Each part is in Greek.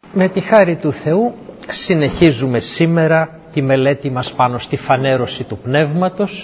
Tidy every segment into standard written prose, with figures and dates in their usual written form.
Με τη χάρη του Θεού συνεχίζουμε σήμερα τη μελέτη μας πάνω στη φανέρωση του Πνεύματος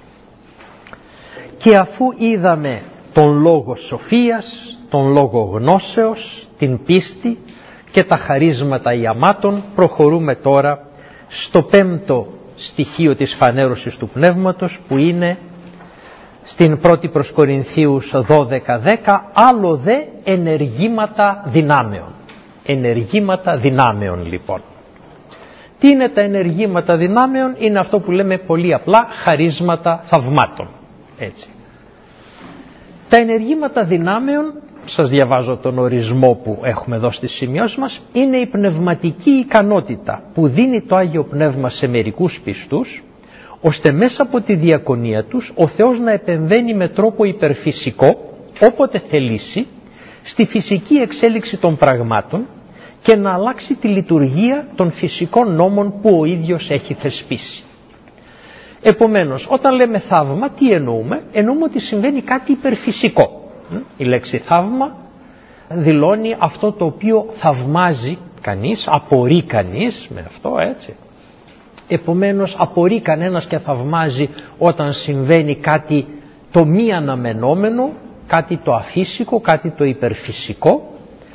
και αφού είδαμε τον λόγο σοφίας, τον λόγο γνώσεως, την πίστη και τα χαρίσματα ιαμάτων, προχωρούμε τώρα στο πέμπτο στοιχείο της φανέρωσης του Πνεύματος, που είναι στην 1η προς Κορινθίους 12:10, άλλο δε ενεργήματα δυνάμεων. Ενεργήματα δυνάμεων λοιπόν. Τι είναι τα ενεργήματα δυνάμεων? Είναι αυτό που λέμε πολύ απλά χαρίσματα θαυμάτων. Έτσι. Τα ενεργήματα δυνάμεων, σας διαβάζω τον ορισμό που έχουμε εδώ στις σημειώσεις μας, είναι η πνευματική ικανότητα που δίνει το Άγιο Πνεύμα σε μερικούς πιστούς, ώστε μέσα από τη διακονία τους ο Θεός να επεμβαίνει με τρόπο υπερφυσικό, όποτε θελήσει, στη φυσική εξέλιξη των πραγμάτων και να αλλάξει τη λειτουργία των φυσικών νόμων που ο ίδιος έχει θεσπίσει. Επομένως, όταν λέμε θαύμα, τι εννοούμε? Εννοούμε ότι συμβαίνει κάτι υπερφυσικό. Η λέξη θαύμα δηλώνει αυτό το οποίο θαυμάζει κανείς, απορεί κανείς με αυτό, έτσι. Επομένως, απορεί κανένας και θαυμάζει όταν συμβαίνει κάτι το μη αναμενόμενο, κάτι το αφύσικο, κάτι το υπερφυσικό.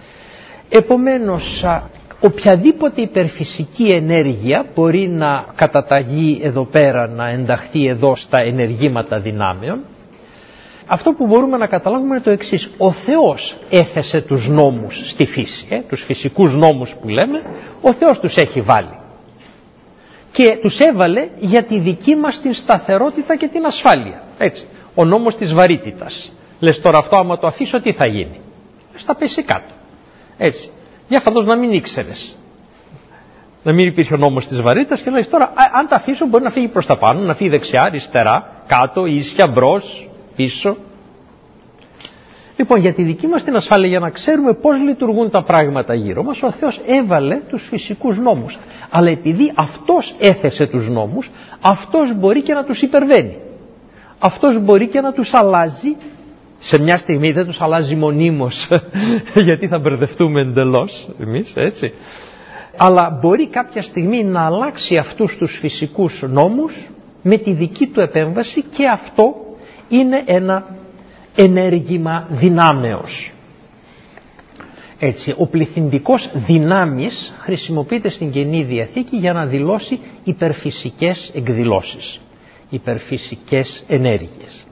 Επομένως, οποιαδήποτε υπερφυσική ενέργεια μπορεί να καταταγεί εδώ πέρα, να ενταχθεί εδώ στα ενεργήματα δυνάμεων. Αυτό που μπορούμε να καταλάβουμε είναι το εξής: ο Θεός έθεσε τους νόμους στη φύση, τους φυσικούς νόμους που λέμε, ο Θεός τους έχει βάλει και τους έβαλε για τη δική μας την σταθερότητα και την ασφάλεια, έτσι. Ο νόμος της βαρύτητας, λες τώρα αυτό άμα το αφήσω τι θα γίνει? Θα πέσει κάτω, έτσι. Για φαντός να μην ήξερες, να μην υπήρχε ο νόμος της βαρύτητας και λες τώρα αν τα αφήσω μπορεί να φύγει προς τα πάνω, να φύγει δεξιά, αριστερά, κάτω, ίσια, μπρος, πίσω. Λοιπόν, για τη δική μας την ασφάλεια, για να ξέρουμε πώς λειτουργούν τα πράγματα γύρω μας, ο Θεός έβαλε τους φυσικούς νόμους. Αλλά επειδή Αυτός έθεσε τους νόμους, Αυτός μπορεί και να τους υπερβαίνει. Αυτός μπορεί και να τους αλλάζει. Σε μια στιγμή δεν τους αλλάζει μονίμως, γιατί θα μπερδευτούμε εντελώς εμείς, έτσι. Αλλά μπορεί κάποια στιγμή να αλλάξει αυτούς τους φυσικούς νόμους με τη δική του επέμβαση, και αυτό είναι ένα ενέργημα δυνάμεως. Έτσι, ο πληθυντικός δυνάμεις χρησιμοποιείται στην Καινή Διαθήκη για να δηλώσει υπερφυσικές εκδηλώσεις, υπερφυσικές ενέργειες.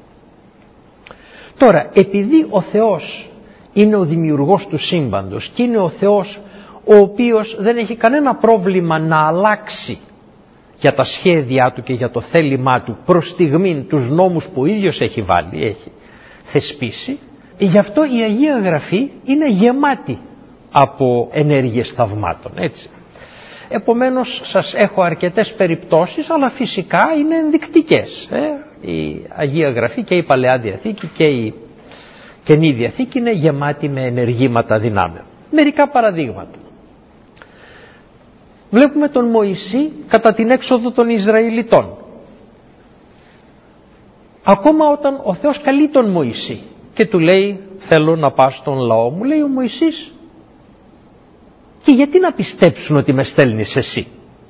Τώρα, επειδή ο Θεός είναι ο δημιουργός του σύμπαντος και είναι ο Θεός ο οποίος δεν έχει κανένα πρόβλημα να αλλάξει για τα σχέδιά του και για το θέλημά του προς στιγμήν τους νόμους που ο ίδιος έχει βάλει, έχει θεσπίσει, γι' αυτό η Αγία Γραφή είναι γεμάτη από ενέργειες θαυμάτων, έτσι. Επομένως σας έχω αρκετές περιπτώσεις, αλλά φυσικά είναι ενδεικτικές. Η Αγία Γραφή και η Παλαιά Διαθήκη και η Καινή Διαθήκη είναι γεμάτη με ενεργήματα δυνάμεων. Μερικά παραδείγματα. Βλέπουμε τον Μωυσή κατά την έξοδο των Ισραηλιτών. Ακόμα όταν ο Θεός καλεί τον Μωυσή και του λέει θέλω να πας στον λαό μου, λέει ο Μωυσής, και γιατί να πιστέψουν ότι με στέλνεις εσύ?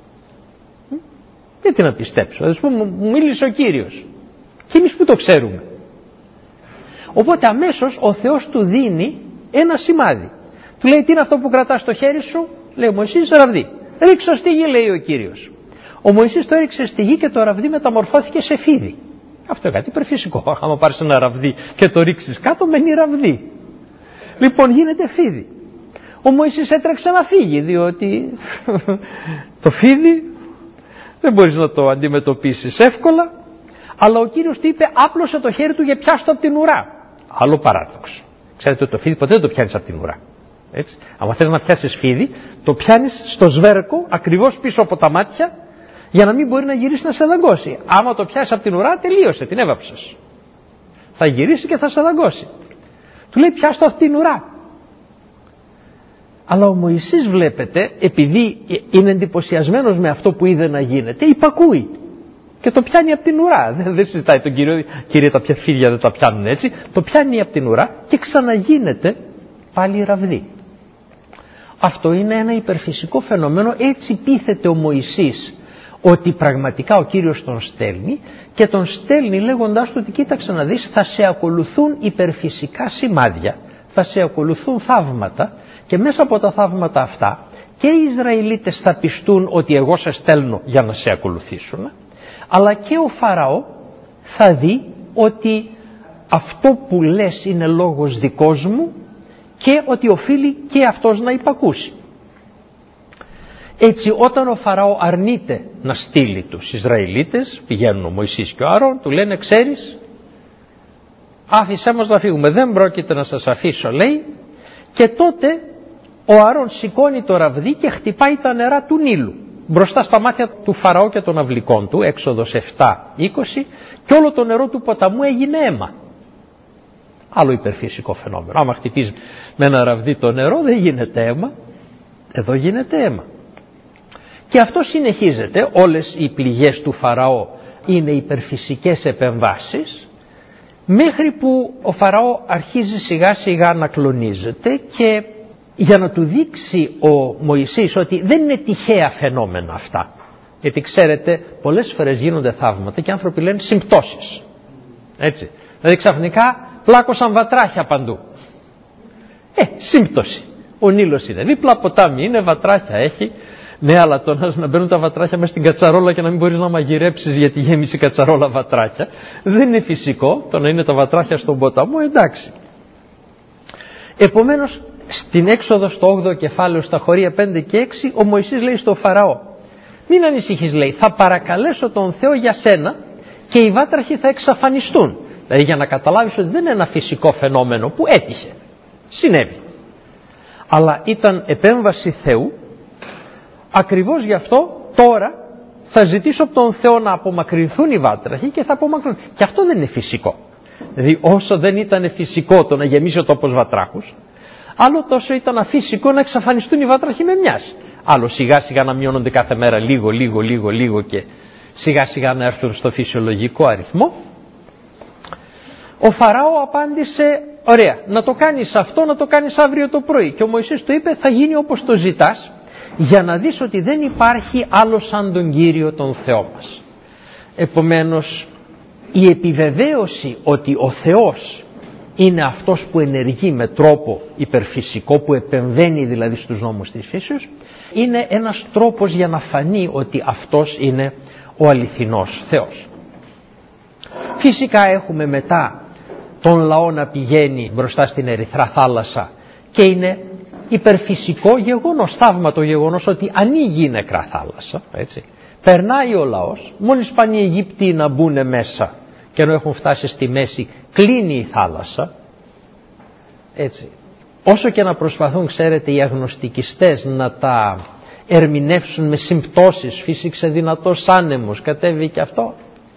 Γιατί να πιστέψω? Ας πούμε, μου μίλησε ο Κύριος και εμείς που το ξέρουμε? Οπότε αμέσως ο Θεός του δίνει ένα σημάδι. Του λέει, τι είναι αυτό που κρατάς στο χέρι σου? Λέει ο Μωυσής, ραβδί. Ρίξω στη γη, λέει ο Κύριος. Ο Μωυσής το έριξε στη γη και το ραβδί μεταμορφώθηκε σε φίδι. Αυτό είναι κάτι υπερφυσικό. Άμα πάρεις ένα ραβδί και το ρίξεις κάτω, μένει ραβδί. Λοιπόν, γίνεται φίδι. Ο Μωυσής έτρεξε να φύγει, διότι το φίδι δεν μπορείς να το αντιμετωπίσεις εύκολα. Αλλά ο Κύριος του είπε, άπλωσε το χέρι του και πιάστο από την ουρά. Άλλο παράδοξο. Ξέρετε ότι το φίδι ποτέ δεν το πιάνεις από την ουρά. Έτσι. Αν θες να πιάσεις φίδι, το πιάνεις στο σβέρκο, ακριβώς πίσω από τα μάτια, για να μην μπορεί να γυρίσει να σε δαγκώσει. Άμα το πιάσεις από την ουρά, τελείωσε, την έβαψες. Θα γυρίσει και θα σε δαγκώσει. Του λέει, πιάστο από την ουρά. Αλλά ο Μωυσής, βλέπετε, επειδή είναι εντυπωσιασμένος με αυτό που είδε να γίνεται, υπακούει και το πιάνει από την ουρά. Δεν συζητάει τον Κύριο, Κύριε, τα φίδια δεν τα πιάνουν έτσι. Το πιάνει από την ουρά και ξαναγίνεται πάλι ραβδί. Αυτό είναι ένα υπερφυσικό φαινόμενο, έτσι πείθεται ο Μωυσής ότι πραγματικά ο Κύριος τον στέλνει, και τον στέλνει λέγοντάς του ότι κοίταξε να δεις, θα σε ακολουθούν υπερφυσικά σημάδια, θα σε ακολουθούν θαύματα, και μέσα από τα θαύματα αυτά και οι Ισραηλίτες θα πιστούν ότι εγώ σε στέλνω για να σε ακολουθήσουν, αλλά και ο Φαραώ θα δει ότι αυτό που λες είναι λόγος δικός μου και ότι οφείλει και αυτός να υπακούσει. Έτσι, όταν ο Φαραώ αρνείται να στείλει τους Ισραηλίτες, πηγαίνουν ο Μωυσής και ο Άρων, του λένε ξέρεις, άφησέ μας να φύγουμε, δεν πρόκειται να σας αφήσω, λέει, και τότε ο Άρων σηκώνει το ραβδί και χτυπάει τα νερά του Νείλου μπροστά στα μάτια του Φαραώ και των αυλικών του, Έξοδος 7:20, και όλο το νερό του ποταμού έγινε αίμα. Άλλο υπερφυσικό φαινόμενο. Άμα χτυπείς με ένα ραβδί το νερό δεν γίνεται αίμα, εδώ γίνεται αίμα. Και αυτό συνεχίζεται, όλες οι πληγές του Φαραώ είναι υπερφυσικές επεμβάσεις, μέχρι που ο Φαραώ αρχίζει σιγά σιγά να κλονίζεται, και για να του δείξει ο Μωυσής ότι δεν είναι τυχαία φαινόμενα αυτά, γιατί ξέρετε πολλές φορές γίνονται θαύματα και άνθρωποι λένε συμπτώσεις, έτσι, δηλαδή ξαφνικά πλάκωσαν βατράχια παντού, σύμπτωση, ο Νείλος είναι δίπλα, ποτάμι είναι, βατράχια έχει. Ναι, αλλά το να μπαίνουν τα βατράχια μέσα στην κατσαρόλα και να μην μπορείς να μαγειρέψεις γιατί γέμισε η κατσαρόλα βατράχια, δεν είναι φυσικό. Το να είναι τα βατράχια στον ποταμό, εντάξει. Επομένως, στην έξοδο στο 8ο κεφάλαιο, στα χωρία 5 και 6, ο Μωυσής λέει στο Φαραώ, μην ανησυχείς, λέει, θα παρακαλέσω τον Θεό για σένα και οι βάτραχοι θα εξαφανιστούν. Δηλαδή για να καταλάβεις ότι δεν είναι ένα φυσικό φαινόμενο που έτυχε, συνέβη, αλλά ήταν επέμβαση Θεού. Ακριβώς γι' αυτό τώρα θα ζητήσω από τον Θεό να απομακρυνθούν οι βάτραχοι και θα απομακρυνθούν. Και αυτό δεν είναι φυσικό. Δηλαδή όσο δεν ήταν φυσικό το να γεμίσει ο τόπος βατράχους, άλλο τόσο ήταν αφυσικό να εξαφανιστούν οι βάτραχοι με μιας. Άλλο σιγά σιγά να μειώνονται κάθε μέρα λίγο και σιγά σιγά να έρθουν στο φυσιολογικό αριθμό. Ο Φαραώ απάντησε, ωραία, να το κάνεις αυτό, να το κάνεις αύριο το πρωί. Και ο Μωυσής του είπε, θα γίνει όπως το ζητάς, για να δεις ότι δεν υπάρχει άλλο σαν τον Κύριο τον Θεό μας. Επομένως, η επιβεβαίωση ότι ο Θεός είναι αυτός που ενεργεί με τρόπο υπερφυσικό, που επεμβαίνει δηλαδή στους νόμους της φύσεως, είναι ένας τρόπος για να φανεί ότι αυτός είναι ο αληθινός Θεός. Φυσικά έχουμε μετά τον λαό να πηγαίνει μπροστά στην Ερυθρά θάλασσα και είναι υπερφυσικό γεγονός, θαύματο γεγονός ότι ανοίγει η νεκρά θάλασσα, έτσι. Περνάει ο λαός, μόλις πάνε οι Αιγύπτιοι να μπουν μέσα και ενώ έχουν φτάσει στη μέση κλείνει η θάλασσα, έτσι. Όσο και να προσπαθούν, ξέρετε, οι αγνωστικιστές να τα ερμηνεύσουν με συμπτώσεις, φύσηξε δυνατός άνεμος, κατέβει και αυτό.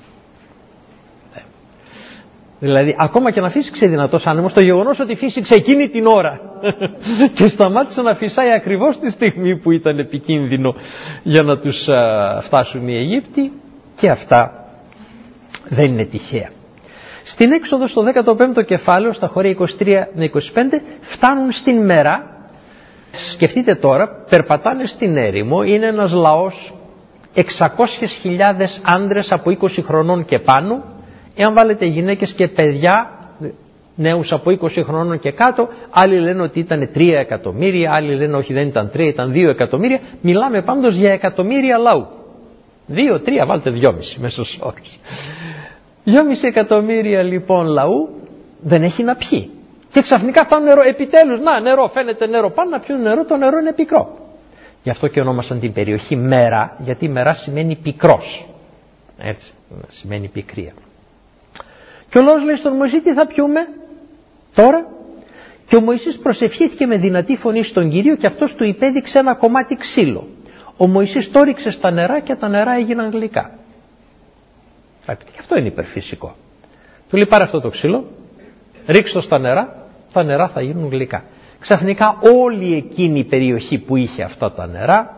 Δηλαδή ακόμα και να φύσηξε δυνατός άνεμος, το γεγονός ότι φύσηξε εκείνη την ώρα και σταμάτησε να φυσάει ακριβώς τη στιγμή που ήταν επικίνδυνο για να τους φτάσουν οι Αιγύπτιοι, και αυτά δεν είναι τυχαία. Στην έξοδο στο 15ο κεφάλαιο, στα χωρία 23 με 25, φτάνουν στην Μερά. Σκεφτείτε τώρα, περπατάνε στην έρημο, είναι ένας λαός 600.000 άντρες από 20 χρονών και πάνω. Εάν βάλετε γυναίκες και παιδιά, νέους από 20 χρόνων και κάτω, άλλοι λένε ότι ήταν 3 εκατομμύρια, άλλοι λένε όχι δεν ήταν 3, ήταν 2 εκατομμύρια. Μιλάμε πάντως για εκατομμύρια λαού. 2-3, βάλτε 2,5 μέσος όρος. 2,5 εκατομμύρια λοιπόν λαού δεν έχει να πιει. Και ξαφνικά φτάνουν νερό, επιτέλους, να νερό, φαίνεται νερό, πάνε να πιούν νερό, το νερό είναι πικρό. Γι' αυτό και ονόμασαν την περιοχή Μέρα, γιατί Μέρα σημαίνει πικρός. Έτσι, σημαίνει πικρία. Και ο λαός λέει στον Μωυσή, τι θα πιούμε τώρα? Και ο Μωυσής προσευχήθηκε με δυνατή φωνή στον Κύριο και αυτός του υπέδειξε ένα κομμάτι ξύλο. Ο Μωυσής το ρίξε στα νερά και τα νερά έγιναν γλυκά. Και αυτό είναι υπερφυσικό. Του λέει πάρε αυτό το ξύλο, ρίξε το στα νερά, τα νερά θα γίνουν γλυκά. Ξαφνικά όλη εκείνη η περιοχή που είχε αυτά τα νερά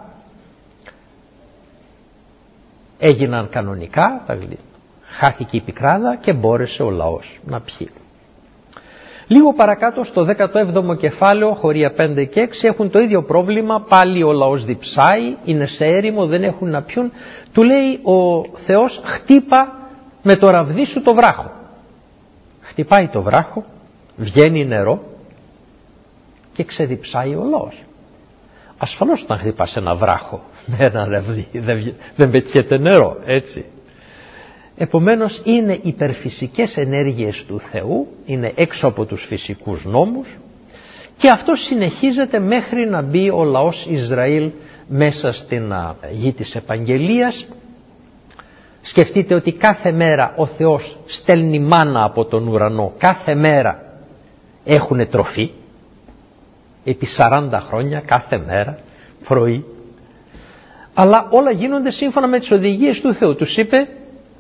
έγιναν κανονικά, χάθηκε η πικράδα και μπόρεσε ο λαός να πιει. Λίγο παρακάτω στο 17ο κεφάλαιο, χωρία 5 και 6, έχουν το ίδιο πρόβλημα, πάλι ο λαός διψάει, είναι σε έρημο, δεν έχουν να πιούν. Του λέει ο Θεός, χτύπα με το ραβδί σου το βράχο. Χτυπάει το βράχο, βγαίνει νερό και ξεδιψάει ο λαός. Ασφαλώς όταν χτυπάς ένα βράχο με ένα ραβδί δεν πετιέται νερό, έτσι. Επομένως είναι υπερφυσικές ενέργειες του Θεού, είναι έξω από τους φυσικούς νόμους, και αυτό συνεχίζεται μέχρι να μπει ο λαός Ισραήλ μέσα στην γη της επαγγελίας. Σκεφτείτε ότι κάθε μέρα ο Θεός στέλνει μάνα από τον ουρανό, κάθε μέρα έχουν τροφή, επί 40 χρόνια κάθε μέρα πρωί, αλλά όλα γίνονται σύμφωνα με τις οδηγίες του Θεού. Τους είπε,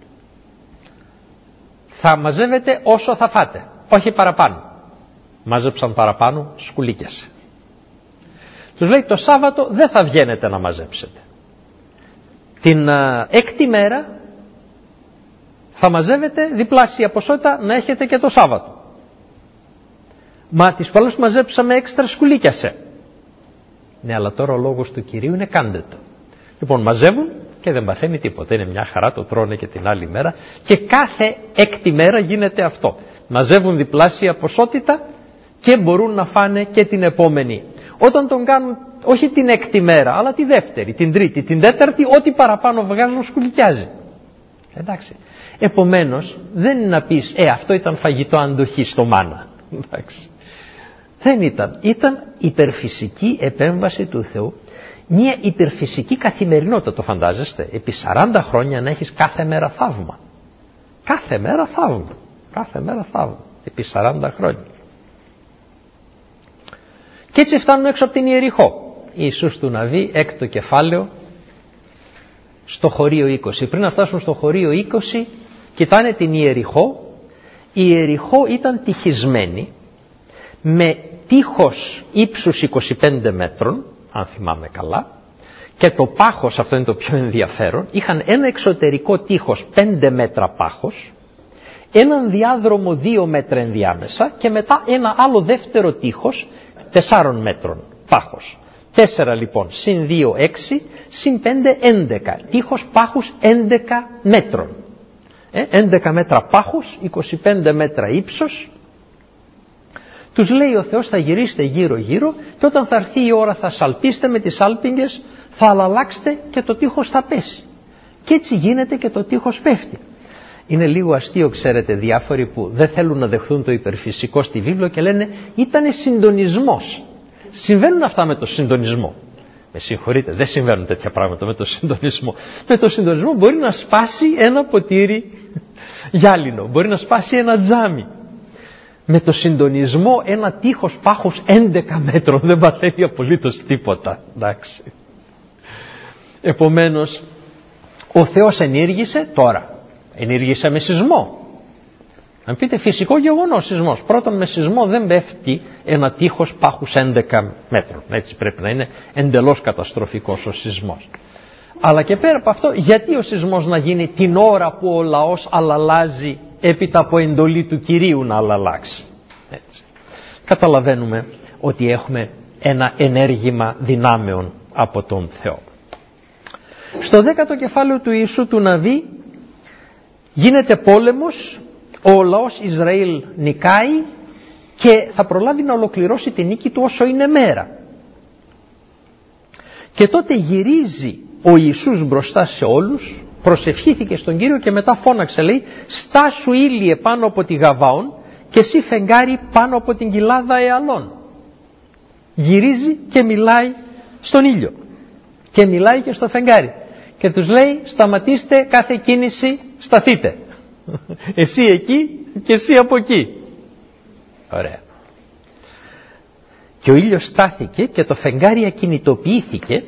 θα μαζεύετε όσο θα φάτε, όχι παραπάνω. Μάζεψαν παραπάνω, σκουλίκιασε. Τους λέει, το Σάββατο δεν θα βγαίνετε να μαζέψετε. Την έκτη μέρα θα μαζεύετε διπλάσια ποσότητα να έχετε και το Σάββατο. Μα τις φορές που μαζέψαμε έξτρα, σκουλίκιασε. Ναι, αλλά τώρα ο λόγος του Κυρίου είναι κάντε το. Λοιπόν, μαζεύουν και δεν παθαίνει τίποτα. Είναι μια χαρά, το τρώνε και την άλλη μέρα, και κάθε έκτη μέρα γίνεται αυτό. Μαζεύουν διπλάσια ποσότητα και μπορούν να φάνε και την επόμενη. Όταν τον κάνουν όχι την έκτη μέρα, αλλά τη δεύτερη, την τρίτη, την τέταρτη, ό,τι παραπάνω βγάζουν σκουλικιάζει. Εντάξει. Επομένως δεν είναι να πεις αυτό ήταν φαγητό αντοχή στο μάνα. Εντάξει. Δεν ήταν. Ήταν υπερφυσική επέμβαση του Θεού. Μια υπερφυσική καθημερινότητα, το φαντάζεστε, επί 40 χρόνια να έχεις κάθε μέρα θαύμα. Κάθε μέρα θαύμα. Κάθε μέρα θαύμα. Επί 40 χρόνια. Και έτσι φτάνουν έξω από την Ιεριχώ. Ιησούς του Ναβί, 6ο κεφάλαιο, στο χωρίο 20. Πριν να φτάσουν στο χωρίο 20, κοιτάνε την Ιεριχώ. Η Ιεριχώ ήταν τυχισμένη με τείχος ύψους 25 μέτρων, αν θυμάμαι καλά, και το πάχος, αυτό είναι το πιο ενδιαφέρον, είχαν ένα εξωτερικό τείχος 5 μέτρα πάχος, έναν διάδρομο 2 μέτρα ενδιάμεσα και μετά ένα άλλο δεύτερο τείχος 4 μέτρων πάχος. 4 λοιπόν συν 2 6, συν 5 11, τείχος πάχους 11 μέτρων. 11 μέτρα πάχος, 25 μέτρα ύψος. Τους λέει ο Θεός, θα γυρίσετε γύρω γύρω και όταν θα έρθει η ώρα θα σαλπίσετε με τις σάλπιγγες, θα αλλάξετε και το τείχος θα πέσει. Και έτσι γίνεται και το τείχος πέφτει. Είναι λίγο αστείο, ξέρετε, διάφοροι που δεν θέλουν να δεχθούν το υπερφυσικό στη βίβλο και λένε ήτανε συντονισμός. Συμβαίνουν αυτά με το συντονισμό. Με συγχωρείτε, δεν συμβαίνουν τέτοια πράγματα με το συντονισμό. Με το συντονισμό μπορεί να σπάσει ένα ποτήρι γυάλινο, μπορεί να σπάσει ένα τζάμι. Με το συντονισμό ένα τείχος πάχος 11 μέτρων δεν παθαίνει απολύτως τίποτα. Εντάξει. Επομένως, ο Θεός ενήργησε τώρα. Ενήργησε με σεισμό. Αν πείτε φυσικό γεγονός, σεισμός. Πρώτον, με σεισμό δεν πέφτει ένα τείχος πάχους 11 μέτρων. Έτσι πρέπει να είναι εντελώς καταστροφικός ο σεισμός. Αλλά και πέρα από αυτό, γιατί ο σεισμός να γίνει την ώρα που ο λαός αλλάζει έπειτα από εντολή του Κυρίου να αλλάξει. Έτσι. Καταλαβαίνουμε ότι έχουμε ένα ενέργημα δυνάμεων από τον Θεό. Στο 10ο κεφάλαιο του Ιησού του Ναβί γίνεται πόλεμος, ο λαός Ισραήλ νικάει και θα προλάβει να ολοκληρώσει την νίκη του όσο είναι μέρα. Και τότε γυρίζει ο Ιησούς μπροστά σε όλους, προσευχήθηκε στον Κύριο και μετά φώναξε, λέει, στάσου ήλιε πάνω από τη Γαβάον και εσύ φεγγάρι πάνω από την κοιλάδα Εαλών. Γυρίζει και μιλάει στον ήλιο και μιλάει και στο φεγγάρι και τους λέει, σταματήστε κάθε κίνηση, σταθείτε. Εσύ εκεί και εσύ από εκεί. Ωραία. Και ο ήλιος στάθηκε και το φεγγάρι ακινητοποιήθηκε.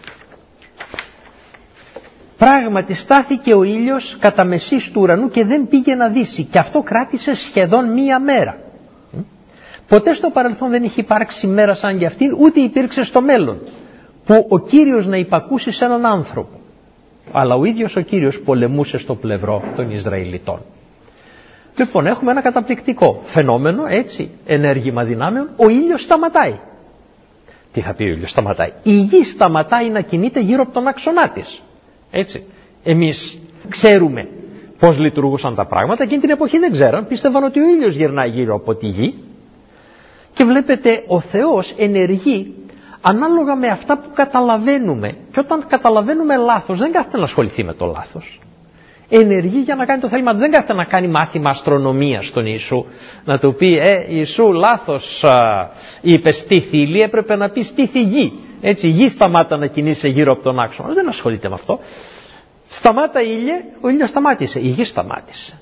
Πράγματι στάθηκε ο ήλιος κατά μεσής του ουρανού και δεν πήγε να δύσει, και αυτό κράτησε σχεδόν μία μέρα. Ποτέ στο παρελθόν δεν είχε υπάρξει μέρα σαν κι αυτήν, ούτε υπήρξε στο μέλλον, που ο Κύριος να υπακούσει σε έναν άνθρωπο. Αλλά ο ίδιος ο Κύριος πολεμούσε στο πλευρό των Ισραηλιτών. Λοιπόν, έχουμε ένα καταπληκτικό φαινόμενο, έτσι, ενέργημα δυνάμεων, ο ήλιος σταματάει. Τι θα πει ο ήλιος σταματάει? Η γη σταματάει να κινείται γύρω από τον άξονά της. Έτσι. Εμείς ξέρουμε πώς λειτουργούσαν τα πράγματα, εκείνη την εποχή δεν ξέραν, πίστευαν ότι ο ήλιος γυρνάει γύρω από τη γη και βλέπετε ο Θεός ενεργεί ανάλογα με αυτά που καταλαβαίνουμε, και όταν καταλαβαίνουμε λάθος δεν κάθεται να ασχοληθεί με το λάθος. Ενεργεί για να κάνει το θέλημα, δεν κάθεται να κάνει μάθημα αστρονομίας στον Ιησού, να του πει Ιησού λάθος είπε στήθη ήλιε, έπρεπε να πει στήθη γη. Έτσι, η γη σταμάτα να κινείσαι γύρω από τον άξονα. Δεν ασχολείται με αυτό. Σταμάτα ήλιε, ο ήλιος σταμάτησε, η γη σταμάτησε.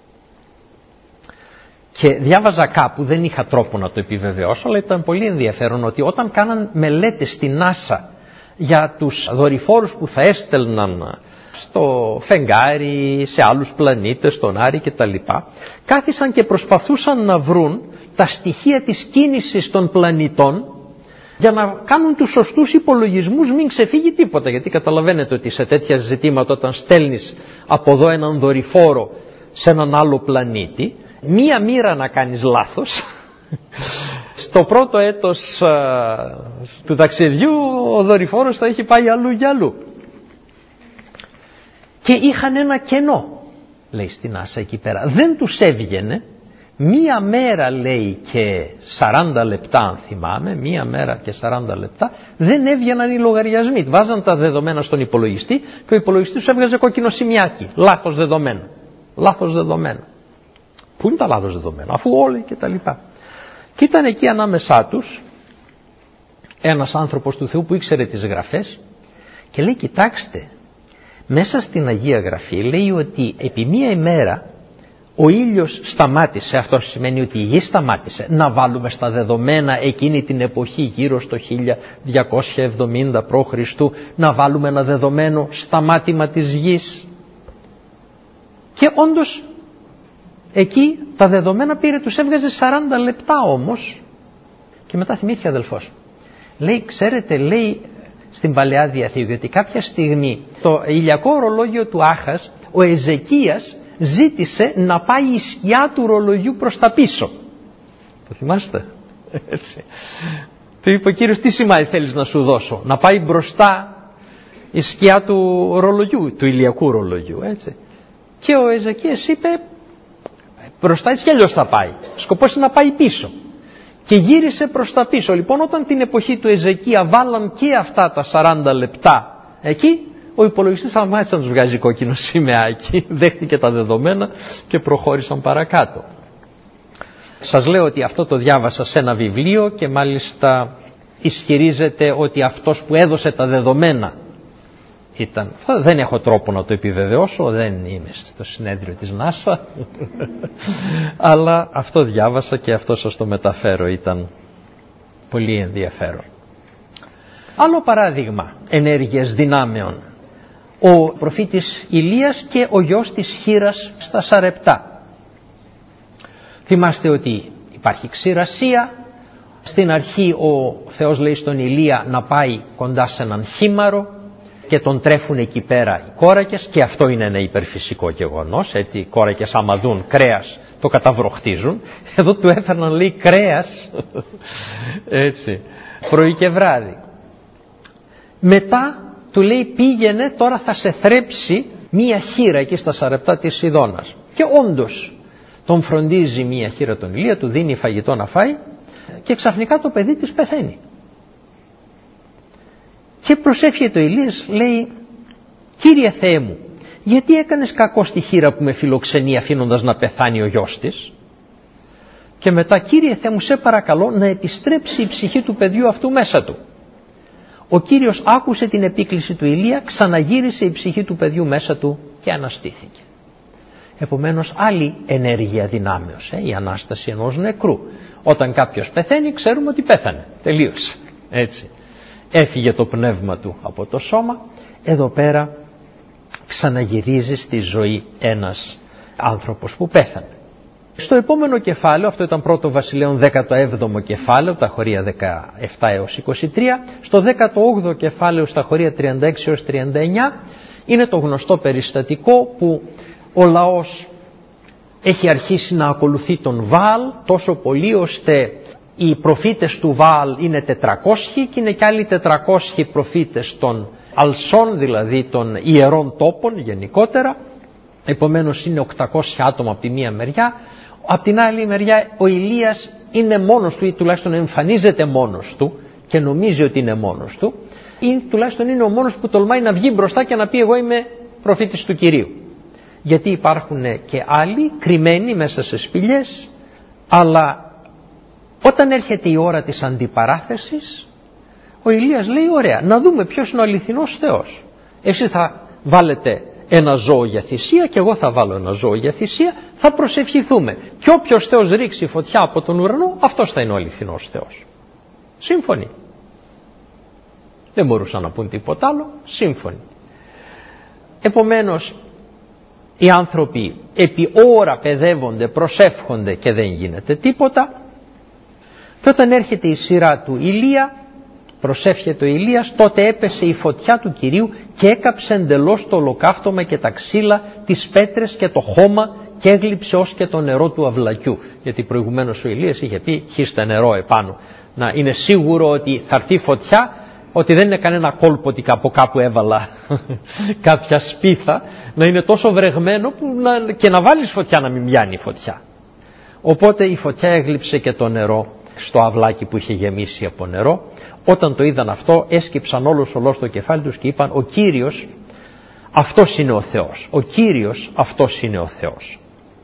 Και διάβαζα κάπου, δεν είχα τρόπο να το επιβεβαιώσω, αλλά ήταν πολύ ενδιαφέρον ότι όταν κάναν μελέτες στη NASA για τους δορυφόρους που θα έστελναν στο φεγγάρι, σε άλλους πλανήτες, στον Άρη κτλ. Κάθισαν και προσπαθούσαν να βρουν τα στοιχεία της κίνησης των πλανητών για να κάνουν τους σωστούς υπολογισμούς, μην ξεφύγει τίποτα. Γιατί καταλαβαίνετε ότι σε τέτοια ζητήματα, όταν στέλνεις από εδώ έναν δορυφόρο σε έναν άλλο πλανήτη, μία μοίρα να κάνεις λάθος, στο πρώτο έτος του ταξιδιού ο δορυφόρος θα έχει πάει αλλού για αλλού. Και είχαν ένα κενό, λέει στην NASA εκεί πέρα. Δεν τους έβγαινε. Μία μέρα, λέει, και 40 λεπτά, αν θυμάμαι, μία μέρα και 40 λεπτά, δεν έβγαιναν οι λογαριασμοί. Βάζαν τα δεδομένα στον υπολογιστή και ο υπολογιστής τους έβγαζε κόκκινο σημειάκι. Λάθος δεδομένο. Λάθος δεδομένο. Πού είναι τα λάθος δεδομένα, αφού όλοι και τα λοιπά. Και ήταν εκεί ανάμεσά τους ένας άνθρωπος του Θεού που ήξερε τις γραφές και λέει, κοιτάξτε, μέσα στην Αγία Γραφή λέει ότι επί μία ημέρα ο ήλιος σταμάτησε, αυτό σημαίνει ότι η γη σταμάτησε. Να βάλουμε στα δεδομένα εκείνη την εποχή γύρω στο 1270 π.Χ. να βάλουμε ένα δεδομένο σταμάτημα της γης. Και όντως εκεί τα δεδομένα πήρε, τους έβγαζε 40 λεπτά όμως. Και μετά θυμήθηκε αδελφός. Λέει, ξέρετε, λέει στην Παλαιά Διαθήκη ότι κάποια στιγμή το ηλιακό ορολόγιο του Άχας, ο Εζεκίας ζήτησε να πάει η σκιά του ρολογιού προς τα πίσω. Το θυμάστε? Έτσι. Του είπε ο Κύριος, τι σημάδι θέλεις να σου δώσω? Να πάει μπροστά η σκιά του ρολογιού, του ηλιακού ρολογιού. Έτσι. Και ο Εζεκίας είπε, μπροστά έτσι κι αλλιώς θα πάει. Σκοπός είναι να πάει πίσω. Και γύρισε προς τα πίσω. Λοιπόν, όταν την εποχή του Εζεκία βάλαν και αυτά τα 40 λεπτά εκεί, ο υπολογιστής σταμάτησε να τους βγάζει κόκκινο σημαίακι, δέχτηκε τα δεδομένα και προχώρησαν παρακάτω. Σας λέω ότι αυτό το διάβασα σε ένα βιβλίο και μάλιστα ισχυρίζεται ότι αυτός που έδωσε τα δεδομένα ήταν. Δεν έχω τρόπο να το επιβεβαιώσω, δεν είμαι στο συνέδριο της NASA, αλλά αυτό διάβασα και αυτό σας το μεταφέρω, ήταν πολύ ενδιαφέρον. Άλλο παράδειγμα ενέργειας δυνάμεων. Ο προφήτης Ηλίας και ο γιος της Χήρας στα Σαρεπτά. Θυμάστε ότι υπάρχει ξηρασία. Στην αρχή ο Θεός λέει στον Ηλία να πάει κοντά σε έναν χήμαρο και τον τρέφουν εκεί πέρα οι κόρακες, και αυτό είναι ένα υπερφυσικό γεγονός, έτσι. Οι κόρακες άμα δουν κρέας το καταβροχτίζουν. Εδώ του έφερναν, λέει, κρέας έτσι, πρωί και βράδυ. Μετά του λέει, πήγαινε, τώρα θα σε θρέψει μία χήρα εκεί στα Σαρεπτά της Σιδώνας. Και όντως τον φροντίζει μία χήρα τον Ηλία, του δίνει φαγητό να φάει και ξαφνικά το παιδί της πεθαίνει. Και προσεύχεται ο Ηλίας, λέει, Κύριε Θεέ μου, γιατί έκανες κακό στη χήρα που με φιλοξενεί αφήνοντας να πεθάνει ο γιος της? Και μετά, Κύριε Θεέ μου, σε παρακαλώ να επιστρέψει η ψυχή του παιδιού αυτού μέσα του. Ο Κύριος άκουσε την επίκληση του Ηλία, ξαναγύρισε η ψυχή του παιδιού μέσα του και αναστήθηκε. Επομένως, άλλη ενέργεια δυνάμεως, η Ανάσταση ενός νεκρού. Όταν κάποιος πεθαίνει, ξέρουμε ότι πέθανε, τελείωσε, έτσι. Έφυγε το πνεύμα του από το σώμα, εδώ πέρα ξαναγυρίζει στη ζωή ένας άνθρωπος που πέθανε. Στο επόμενο κεφάλαιο, αυτό ήταν πρώτο Βασιλέων 17ο κεφάλαιο, τα χωρία 17 έως 23, στο 18ο κεφάλαιο στα χωρία 36 έως 39, είναι το γνωστό περιστατικό που ο λαός έχει αρχίσει να ακολουθεί τον Βαάλ τόσο πολύ ώστε οι προφήτες του Βαάλ είναι 400 και είναι και άλλοι 400 προφήτες των αλσών, δηλαδή των ιερών τόπων γενικότερα. Επομένως είναι 800 άτομα από τη μία μεριά. Από την άλλη μεριά ο Ηλίας είναι μόνος του ή τουλάχιστον εμφανίζεται μόνος του και νομίζει ότι είναι μόνος του, ή τουλάχιστον είναι ο μόνος που τολμάει να βγει μπροστά και να πει εγώ είμαι προφήτης του Κυρίου. Γιατί υπάρχουν και άλλοι κρυμμένοι μέσα σε σπηλιές, αλλά όταν έρχεται η ώρα της αντιπαράθεσης, ο Ηλίας λέει ωραία, να δούμε ποιος είναι ο αληθινός Θεός. Εσείς θα βάλετε ένα ζώο για θυσία και εγώ θα βάλω ένα ζώο για θυσία, θα προσευχηθούμε. Και όποιος Θεός ρίξει φωτιά από τον ουρανό, αυτός θα είναι ο αληθινός Θεός. Σύμφωνοι. Δεν μπορούσαν να πούν τίποτα άλλο, σύμφωνοι. Επομένως, οι άνθρωποι επί ώρα παιδεύονται, προσεύχονται και δεν γίνεται τίποτα. Και όταν έρχεται η σειρά του Ηλία, προσεύχεται ο Ηλίας, τότε έπεσε η φωτιά του Κυρίου και έκαψε εντελώς το ολοκαύτωμα και τα ξύλα, τις πέτρες και το χώμα και έγλειψε ως και το νερό του αυλακιού. Γιατί προηγουμένως ο Ηλίας είχε πει χύστε νερό επάνω. Να είναι σίγουρο ότι θα έρθει φωτιά, ότι δεν είναι κανένα κόλπο ότι από κάπου έβαλα κάποια σπίθα, να είναι τόσο βρεγμένο που και να βάλεις φωτιά να μην πιάνει φωτιά. Οπότε η φωτιά έγλειψε και το νερό στο αυλάκι που είχε γεμίσει από νερό. Όταν το είδαν αυτό, έσκυψαν όλος το κεφάλι τους και είπαν ο Κύριος αυτός είναι ο Θεός. Ο Κύριος αυτός είναι ο Θεός.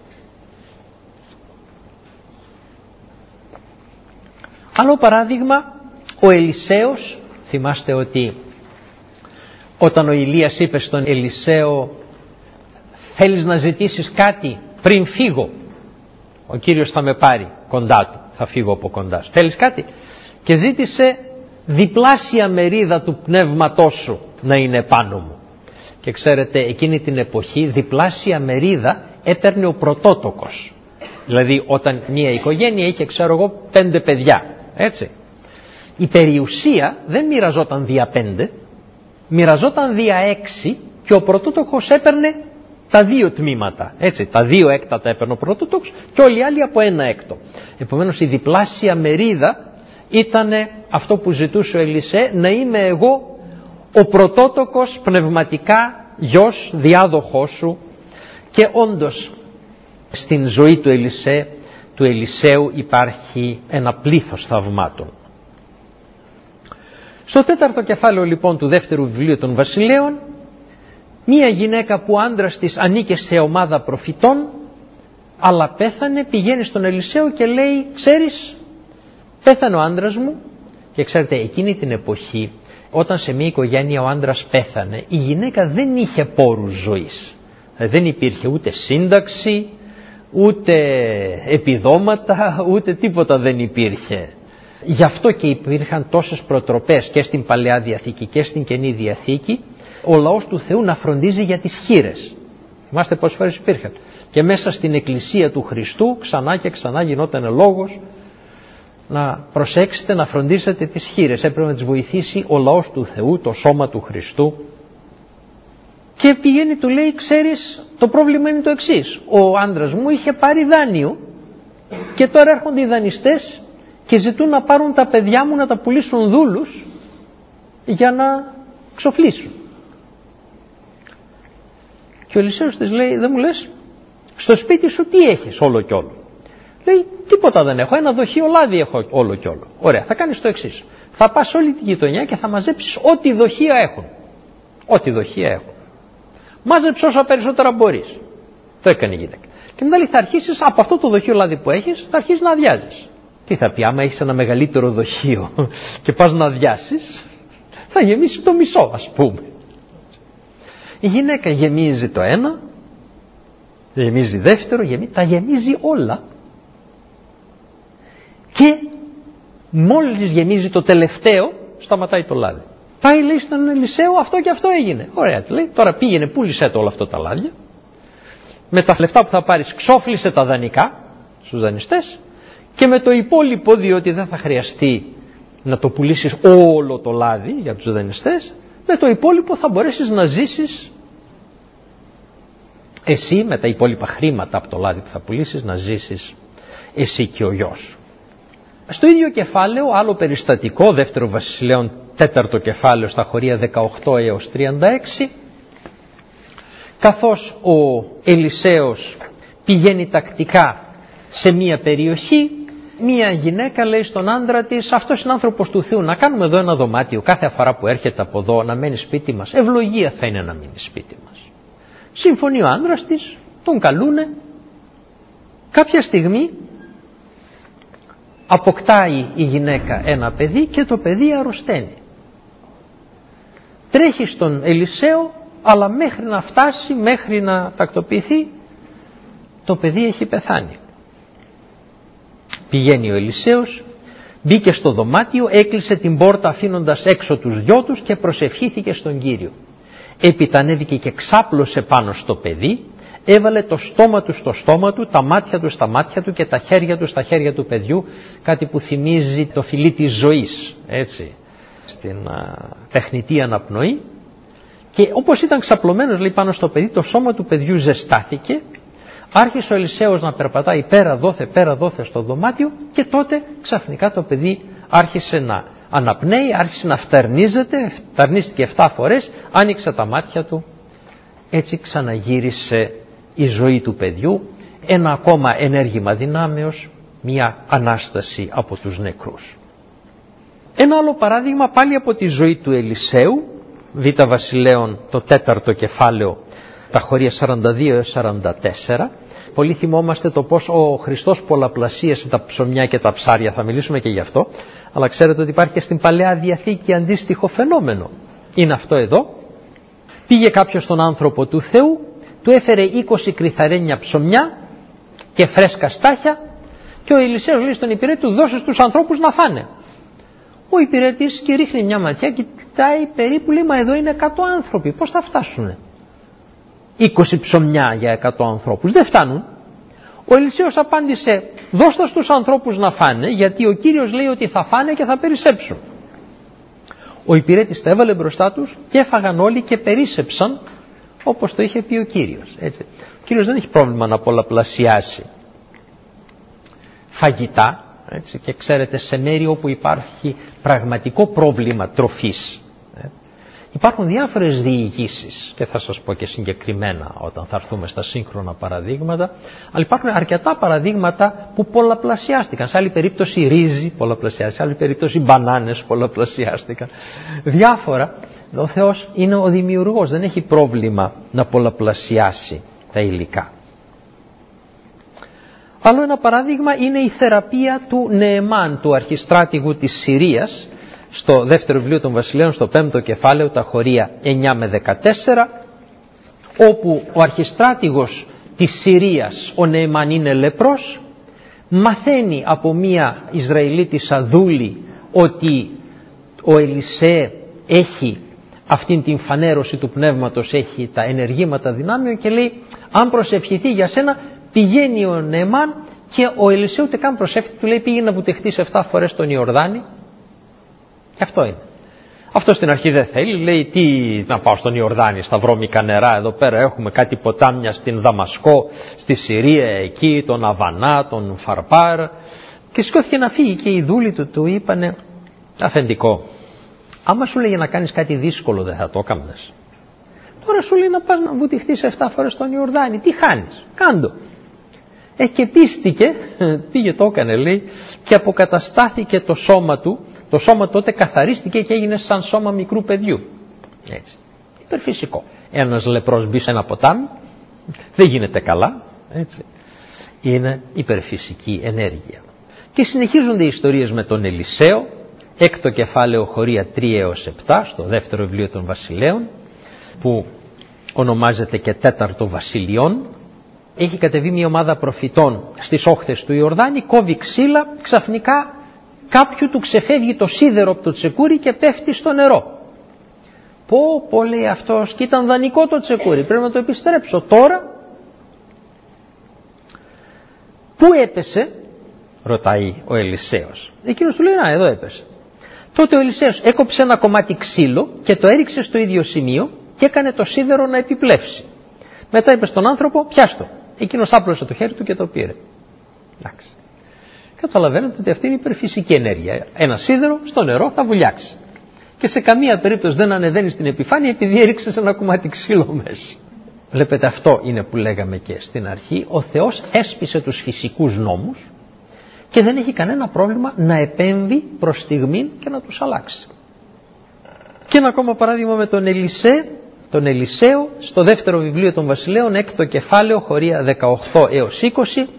Άλλο παράδειγμα, ο Ελισέος. Θυμάστε ότι όταν ο Ηλίας είπε στον Ελισέο θέλεις να ζητήσεις κάτι πριν φύγω, ο Κύριος θα με πάρει κοντά του, θα φύγω από κοντά σου. Θέλεις κάτι? Και ζήτησε διπλάσια μερίδα του πνεύματός σου να είναι πάνω μου. Και ξέρετε εκείνη την εποχή διπλάσια μερίδα έπαιρνε ο πρωτότοκος. Δηλαδή όταν μια οικογένεια είχε 5 παιδιά, έτσι. Η περιουσία δεν μοιραζόταν δια 5, μοιραζόταν δια 6 και ο πρωτότοκος έπαιρνε τα 2 τμήματα. Έτσι, τα 2 έκτατα έπαιρνε ο πρωτότοκος και όλοι οι άλλοι από 1 έκτο. Επομένως η διπλάσια μερίδα ήταν αυτό που ζητούσε ο Ελισέ, να είμαι εγώ ο πρωτότοκος πνευματικά γιος διάδοχός σου. Και όντως στην ζωή του Ελισέου υπάρχει ένα πλήθος θαυμάτων. Στο 4ο κεφάλαιο λοιπόν του δεύτερου βιβλίου των Βασιλέων, μία γυναίκα που άντρας της ανήκε σε ομάδα προφητών, αλλά πέθανε, πηγαίνει στον Ελισέο και λέει ξέρεις, πέθανε ο άντρας μου. Και ξέρετε εκείνη την εποχή όταν σε μια οικογένεια ο άντρας πέθανε, η γυναίκα δεν είχε πόρους ζωής. Δεν υπήρχε ούτε σύνταξη, ούτε επιδόματα, ούτε τίποτα δεν υπήρχε. Γι' αυτό και υπήρχαν τόσες προτροπές και στην Παλαιά Διαθήκη και στην Καινή Διαθήκη, ο λαός του Θεού να φροντίζει για τις χήρες. Θυμάστε πόσες φορές υπήρχαν. Και μέσα στην Εκκλησία του Χριστού ξανά και ξανά γινόταν λόγος να προσέξετε, να φροντίσετε τις χήρες. Έπρεπε να τις βοηθήσει ο λαός του Θεού, το σώμα του Χριστού. Και πηγαίνει, του λέει, ξέρεις, το πρόβλημα είναι το εξής. Ο άντρας μου είχε πάρει δάνειο και τώρα έρχονται οι δανειστές και ζητούν να πάρουν τα παιδιά μου να τα πουλήσουν δούλους για να ξοφλήσουν. Και ο Ελισέος της λέει, δεν μου λες, στο σπίτι σου τι έχεις όλο κι όλο? Λέει, τίποτα δεν έχω, ένα δοχείο λάδι έχω όλο κι όλο. Ωραία, θα κάνεις το εξής. Θα πας όλη τη γειτονιά και θα μαζέψεις ό,τι δοχεία έχουν. Ό,τι δοχεία έχουν. Μάζεψε όσα περισσότερα μπορείς. Το έκανε η γυναίκα. Και μετά λέει, θα αρχίσεις από αυτό το δοχείο λάδι που έχεις, θα αρχίσεις να αδειάζεις. Τι θα πει, άμα έχεις ένα μεγαλύτερο δοχείο και πας να αδειάσεις, θα γεμίσει το μισό, ας πούμε. Η γυναίκα γεμίζει το ένα, γεμίζει δεύτερο, τα γεμίζει όλα. Και μόλις γεμίζει το τελευταίο, σταματάει το λάδι. Πάει, λέει στον Ελισέο, αυτό και αυτό έγινε. Ωραία, λέει, τώρα πήγαινε, πούλησε το όλα αυτά τα λάδια. Με τα λεφτά που θα πάρεις, ξόφλησε τα δανεικά στους δανειστές. Και με το υπόλοιπο, διότι δεν θα χρειαστεί να το πουλήσεις όλο το λάδι για τους δανειστές, με το υπόλοιπο θα μπορέσεις να ζήσεις εσύ με τα υπόλοιπα χρήματα από το λάδι που θα πουλήσεις να ζήσεις εσύ και ο γιος σου. Στο ίδιο κεφάλαιο, άλλο περιστατικό, δεύτερο Βασιλέων, τέταρτο κεφάλαιο, στα χωρία 18 έως 36, καθώς ο Ελισέος πηγαίνει τακτικά σε μία περιοχή, μία γυναίκα λέει στον άντρα της, αυτός είναι άνθρωπος του Θεού, να κάνουμε εδώ ένα δωμάτιο κάθε φορά που έρχεται από εδώ να μένει σπίτι μας, ευλογία θα είναι να μείνει σπίτι μας. Συμφωνεί ο άντρας της, τον καλούνε. Κάποια στιγμή αποκτάει η γυναίκα ένα παιδί και το παιδί αρρωσταίνει. Τρέχει στον Ελισαίο, αλλά μέχρι να φτάσει, μέχρι να τακτοποιηθεί, το παιδί έχει πεθάνει. Πηγαίνει ο Ελισέος, μπήκε στο δωμάτιο, έκλεισε την πόρτα αφήνοντας έξω τους δυο τους και προσευχήθηκε στον Κύριο. Έπειτα ανέβηκε και ξάπλωσε πάνω στο παιδί, έβαλε το στόμα του στο στόμα του, τα μάτια του στα μάτια του και τα χέρια του στα χέρια του παιδιού, κάτι που θυμίζει το φιλί της ζωής, έτσι, στην τεχνητή αναπνοή. Και όπως ήταν ξαπλωμένος, λέει, πάνω στο παιδί, το σώμα του παιδιού ζεστάθηκε, άρχισε ο Ελισέος να περπατάει πέρα δόθε στο δωμάτιο και τότε ξαφνικά το παιδί άρχισε να αναπνέει, άρχισε να φταρνίστηκε 7 φορές, άνοιξε τα μάτια του, έτσι ξαναγύρισε η ζωή του παιδιού, ένα ακόμα ενέργημα δυνάμεως, μια Ανάσταση από τους νεκρούς. Ένα άλλο παράδειγμα πάλι από τη ζωή του Ελισέου, Β' Βασιλέων, το 4ο κεφάλαιο, τα χωρία 42-44. Πολύ θυμόμαστε το πώς ο Χριστός πολλαπλασίασε τα ψωμιά και τα ψάρια, θα μιλήσουμε και γι' αυτό, αλλά ξέρετε ότι υπάρχει και στην Παλαιά Διαθήκη αντίστοιχο φαινόμενο. Είναι αυτό εδώ. Πήγε κάποιος στον άνθρωπο του Θεού, του έφερε 20 κρυθαρένια ψωμιά και φρέσκα στάχια και ο Ελισέος λέει στον υπηρέτη του, δώσε στους ανθρώπους να φάνε. Ο υπηρέτης και ρίχνει μια ματιά, κοιτάει περίπου, λέει, μα εδώ είναι 100 άνθρωποι, πώς θα φτάσουνε 20 ψωμιά για 100 ανθρώπους, δεν φτάνουν. Ο Ελισέος απάντησε, δώστα στους ανθρώπους να φάνε, γιατί ο Κύριος λέει ότι θα φάνε και θα περισσέψουν. Ο υπηρέτης τα έβαλε μπροστά τους και έφαγαν όλοι και περίσσεψαν όπως το είχε πει ο Κύριος. Έτσι. Ο Κύριος δεν έχει πρόβλημα να πολλαπλασιάσει φαγητά, έτσι, και ξέρετε, σε μέρη όπου υπάρχει πραγματικό πρόβλημα τροφής, υπάρχουν διάφορες διηγήσεις και θα σας πω και συγκεκριμένα όταν θα έρθουμε στα σύγχρονα παραδείγματα, αλλά υπάρχουν αρκετά παραδείγματα που πολλαπλασιάστηκαν. Σε άλλη περίπτωση ρύζι πολλαπλασιάστηκαν, σε άλλη περίπτωση μπανάνες πολλαπλασιάστηκαν. Διάφορα. Ο Θεός είναι ο δημιουργός, δεν έχει πρόβλημα να πολλαπλασιάσει τα υλικά. Άλλο ένα παράδειγμα είναι η θεραπεία του Νεεμάν, του αρχιστράτηγου της Συρίας, στο δεύτερο βιβλίο των Βασιλέων, στο 5ο κεφάλαιο, τα χωρία 9 με 14, όπου ο αρχιστράτηγος της Συρίας, ο Νεεμάν, είναι λεπρός, μαθαίνει από μία Ισραηλίτισσα δούλη ότι ο Ελισέ έχει αυτήν την φανέρωση του πνεύματος, έχει τα ενεργήματα δυνάμεων και λέει, αν προσευχηθεί για σένα, πηγαίνει ο Νεεμάν και ο Ελισέ ούτε καν προσεύχεται, του λέει, πήγε να βουτυχτείς 7 φορές τον Ιορδάνη. Και αυτό είναι. Αυτό στην αρχή δεν θέλει, λέει, τι να πάω στον Ιορδάνη, στα βρώμικα νερά, εδώ πέρα έχουμε κάτι ποτάμια στην Δαμασκό, στη Συρία εκεί, τον Αβανά, τον Φαρπάρ, και σηκώθηκε να φύγει και οι δούλοι του είπανε, αφεντικό, άμα σου λέγε να κάνεις κάτι δύσκολο δεν θα το έκαμνες. Τώρα σου λέει να πας να βουτυχτείς 7 φορές στον Ιορδάνη, τι χάνεις, κάντο. Και πίστηκε, πήγε το έκανε, λέει, και αποκαταστάθηκε το σώμα του. Το σώμα τότε καθαρίστηκε και έγινε σαν σώμα μικρού παιδιού. Έτσι. Υπερφυσικό. Ένας λεπρός μπει σε ένα ποτάμι, δεν γίνεται καλά. Έτσι. Είναι υπερφυσική ενέργεια. Και συνεχίζονται οι ιστορίες με τον Ελισαίο, 6ο κεφάλαιο χωρία 3 έως 7, στο δεύτερο βιβλίο των Βασιλέων, που ονομάζεται και 4ο Βασιλειών. Έχει κατεβεί μια ομάδα προφητών στις όχθες του Ιορδάνη, κόβει ξύλα, ξαφνικά κάποιου του ξεφεύγει το σίδερο από το τσεκούρι και πέφτει στο νερό. Πω λέει αυτός, και ήταν δανεικό το τσεκούρι, πρέπει να το επιστρέψω. Τώρα, πού έπεσε, ρωτάει ο Ελισέος. Εκείνος του λέει, να, εδώ έπεσε. Τότε ο Ελισέος έκοψε ένα κομμάτι ξύλο και το έριξε στο ίδιο σημείο και έκανε το σίδερο να επιπλεύσει. Μετά είπε στον άνθρωπο, πιάστο. Εκείνος άπλωσε το χέρι του και το πήρε. Εντάξει. Καταλαβαίνετε ότι αυτή είναι υπερφυσική ενέργεια. Ένα σίδερο στο νερό θα βουλιάξει. Και σε καμία περίπτωση δεν ανεβαίνει στην επιφάνεια επειδή έριξε ένα κομμάτι ξύλο μέσα. Βλέπετε, αυτό είναι που λέγαμε και στην αρχή. Ο Θεός έσπισε τους φυσικούς νόμους και δεν έχει κανένα πρόβλημα να επέμβει προς στιγμήν και να τους αλλάξει. Και ένα ακόμα παράδειγμα με τον Ελισαίο στο δεύτερο βιβλίο των Βασιλέων, 6ο κεφάλαιο, χωρία 18 έως 20.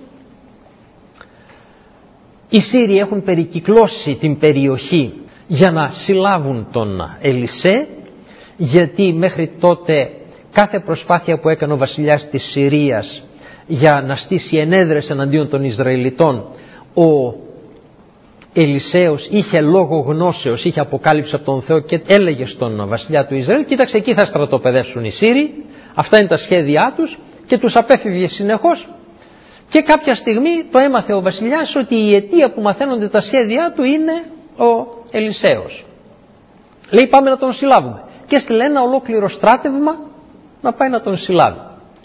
Οι Σύριοι έχουν περικυκλώσει την περιοχή για να συλλάβουν τον Ελισέ, γιατί μέχρι τότε κάθε προσπάθεια που έκανε ο βασιλιάς της Συρίας για να στήσει ενέδρες εναντίον των Ισραηλιτών, ο Ελισέος είχε λόγο γνώσεως, είχε αποκάλυψη από τον Θεό και έλεγε στον βασιλιά του Ισραήλ, κοίταξε, εκεί θα στρατοπεδεύσουν οι Σύριοι, αυτά είναι τα σχέδιά τους, και τους απέφευγε συνεχώς. Και κάποια στιγμή το έμαθε ο βασιλιάς ότι η αιτία που μαθαίνονται τα σχέδιά του είναι ο Ελισέος. Λέει, πάμε να τον συλλάβουμε. Και έστειλε ένα ολόκληρο στράτευμα να πάει να τον συλλάβει.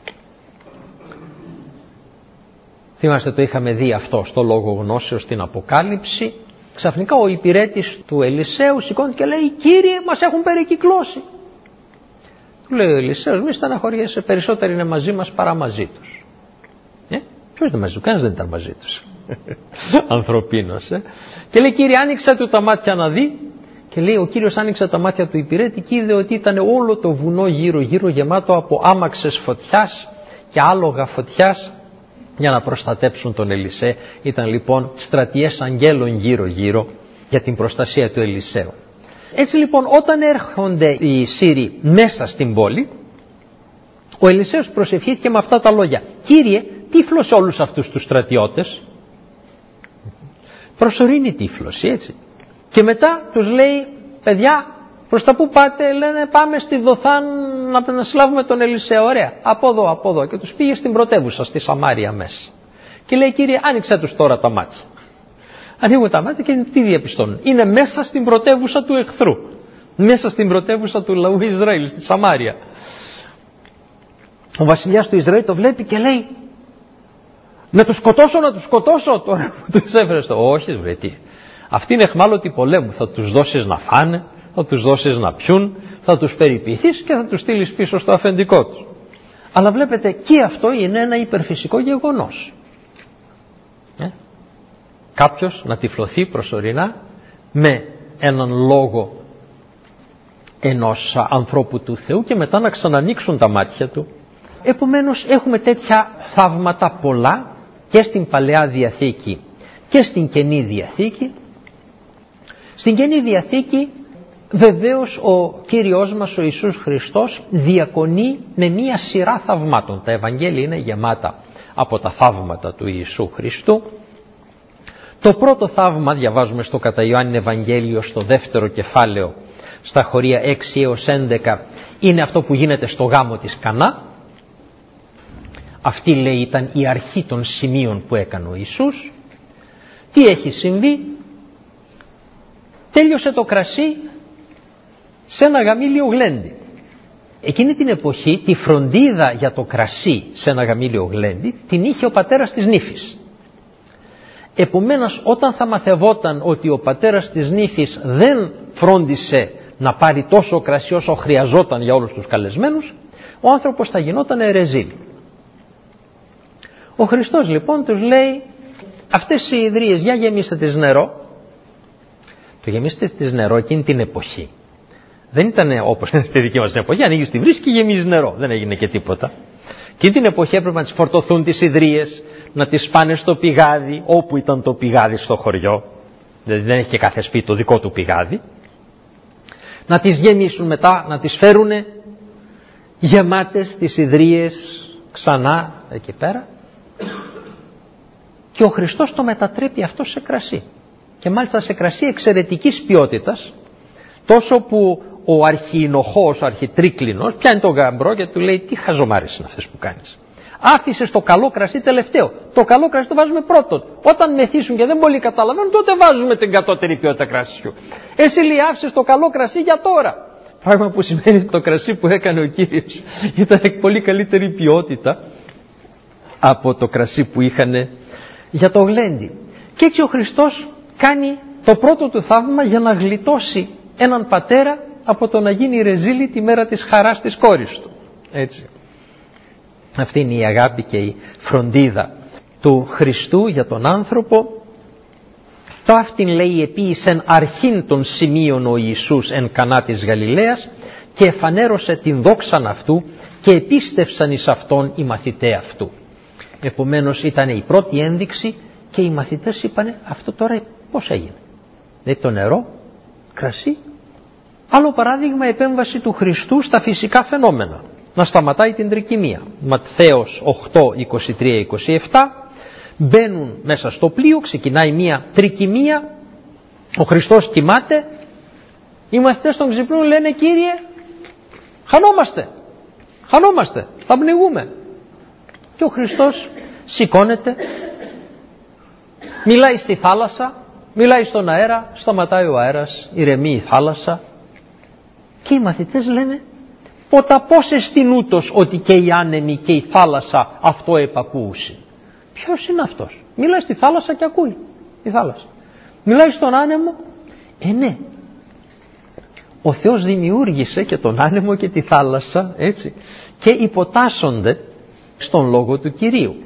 Θυμάστε, το είχαμε δει αυτό στο λόγο γνώσεως στην Αποκάλυψη. Ξαφνικά ο υπηρέτης του Ελισέου σηκώνεται και λέει, Κύριε, μας έχουν περικυκλώσει. Του λέει ο Ελισέος, μη στεναχωριέσαι, περισσότεροι είναι μαζί μας παρά μαζί τους. Ποιος είναι μαζί του? Κανένας δεν ήταν μαζί τους. Ανθρωπίνος. Και λέει, Κύριε, άνοιξε του τα μάτια να δει. Και λέει, ο Κύριος άνοιξε τα μάτια του υπηρέτη και είδε ότι ήταν όλο το βουνό γύρω-γύρω γεμάτο από άμαξες φωτιάς και άλογα φωτιάς για να προστατέψουν τον Ελισέ. Ήταν λοιπόν στρατιές αγγέλων γύρω-γύρω για την προστασία του Ελισέου. Έτσι λοιπόν, όταν έρχονται οι Σύριοι μέσα στην πόλη, ο Ελισέος προσευχήθηκε με αυτά τα λόγια. Κύριε, τύφλωσε όλους αυτούς τους στρατιώτες. Προσωρινή τύφλωση, έτσι. Και μετά τους λέει, παιδιά, προς τα που πάτε? Λένε, πάμε στη Δοθάν να συλλάβουμε τον Ελισέο. Ωραία, από εδώ. Και τους πήγε στην πρωτεύουσα, στη Σαμάρια μέσα. Και λέει, Κύριε, άνοιξε τους τώρα τα μάτια. Ανοίγουν τα μάτια και τι διαπιστώνουν? Είναι μέσα στην πρωτεύουσα του εχθρού. Μέσα στην πρωτεύουσα του λαού Ισραήλ, στη Σαμάρια. Ο βασιλιάς του Ισραήλ το βλέπει και λέει, να τους σκοτώσω τώρα που τους έφερες. Όχι, βρε, τι. Αυτοί είναι εχμάλωτοι πολέμου. Θα τους δώσεις να φάνε, θα τους δώσεις να πιούν, θα τους περιποιηθείς και θα τους στείλεις πίσω στο αφεντικό τους. Αλλά βλέπετε, και αυτό είναι ένα υπερφυσικό γεγονός. Κάποιος να τυφλωθεί προσωρινά με έναν λόγο ενός ανθρώπου του Θεού και μετά να ξανανοίξουν τα μάτια του. Επομένως έχουμε τέτοια θαύματα πολλά και στην Παλαιά Διαθήκη και στην Καινή Διαθήκη. Στην Καινή Διαθήκη βεβαίως ο Κύριος μας ο Ιησούς Χριστός διακονεί με μία σειρά θαυμάτων. Τα Ευαγγέλια είναι γεμάτα από τα θαύματα του Ιησού Χριστού. Το πρώτο θαύμα διαβάζουμε στο κατά Ιωάννη Ευαγγέλιο στο δεύτερο κεφάλαιο στα χωρία 6 έως 11, είναι αυτό που γίνεται στο γάμο της Κανά. Αυτή, λέει, ήταν η αρχή των σημείων που έκανε ο Ιησούς. Τι έχει συμβεί? Τέλειωσε το κρασί σε ένα γαμήλιο γλέντι. Εκείνη την εποχή τη φροντίδα για το κρασί σε ένα γαμήλιο γλέντι την είχε ο πατέρας της νύφης. Επομένως, όταν θα μαθευόταν ότι ο πατέρας της νύφης δεν φρόντισε να πάρει τόσο κρασί όσο χρειαζόταν για όλους τους καλεσμένους, ο άνθρωπος θα γινόταν ερεζήλ. Ο Χριστός λοιπόν τους λέει, αυτές οι ιδρύες για γεμίστε τις νερό. Το γεμίστε τις νερό εκείνη την εποχή δεν ήταν όπως στη δική μας την εποχή, ανοίγεις τη βρύση και γεμίζεις νερό, δεν έγινε και τίποτα. Εκείνη την εποχή έπρεπε να τις φορτωθούν τις ιδρύες, να τις πάνε στο πηγάδι, όπου ήταν το πηγάδι στο χωριό, δηλαδή δεν έχει και κάθε σπίτι το δικό του πηγάδι, να τις γεμίσουν μετά, να τις φέρουν γεμάτες τις ιδρύες ξανά εκεί πέρα, και ο Χριστός το μετατρέπει αυτό σε κρασί, και μάλιστα σε κρασί εξαιρετικής ποιότητας, τόσο που ο αρχιεινοχός, ο αρχιτρίκλινος πιάνει τον γαμπρό και του λέει, τι χαζομάρες είναι αυτές που κάνεις? Άφησες το καλό κρασί τελευταίο. Το καλό κρασί το βάζουμε πρώτον. Όταν μεθύσουν και δεν πολύ καταλαβαίνουν, τότε βάζουμε την κατώτερη ποιότητα κρασιού. Εσύ, λέει, άφησες το καλό κρασί για τώρα. Πράγμα που σημαίνει ότι το κρασί που έκανε ο Κύριος ήταν πολύ καλύτερη ποιότητα από το κρασί που είχαν για το γλέντι. Και έτσι ο Χριστός κάνει το πρώτο του θαύμα για να γλιτώσει έναν πατέρα από το να γίνει ρεζίλη τη μέρα της χαράς της κόρης του. Έτσι. Αυτή είναι η αγάπη και η φροντίδα του Χριστού για τον άνθρωπο. Το αυτήν λέει επίησεν αρχήν των σημείων ο Ιησούς εν Κανά της Γαλιλαίας και εφανέρωσε την δόξαν αυτού και επίστευσαν εις αυτόν οι μαθηταί αυτού. Επομένως ήταν η πρώτη ένδειξη και οι μαθητές είπανε αυτό τώρα πώς έγινε. Δηλαδή το νερό, κρασί. Άλλο παράδειγμα, επέμβαση του Χριστού στα φυσικά φαινόμενα. Να σταματάει την τρικυμία. Ματθαίος 8, 23-27. Μπαίνουν μέσα στο πλοίο, ξεκινάει μια τρικυμία. Ο Χριστός κοιμάται. Οι μαθητές τον ξυπνούν, λένε Κύριε, χανόμαστε, θα πνιγούμε. Και ο Χριστός σηκώνεται, μιλάει στη θάλασσα, μιλάει στον αέρα, σταματάει ο αέρας, ηρεμεί η θάλασσα. Και οι μαθητές λένε ποτα πώς εστιν ούτως ότι και οι άνεμοι και η θάλασσα αυτό επακούουσι. Ποιος είναι αυτός? Μιλάει στη θάλασσα και ακούει η θάλασσα. Μιλάει στον άνεμο. Ναι. Ο Θεός δημιούργησε και τον άνεμο και τη θάλασσα, έτσι, και υποτάσσονται στον λόγο του Κυρίου.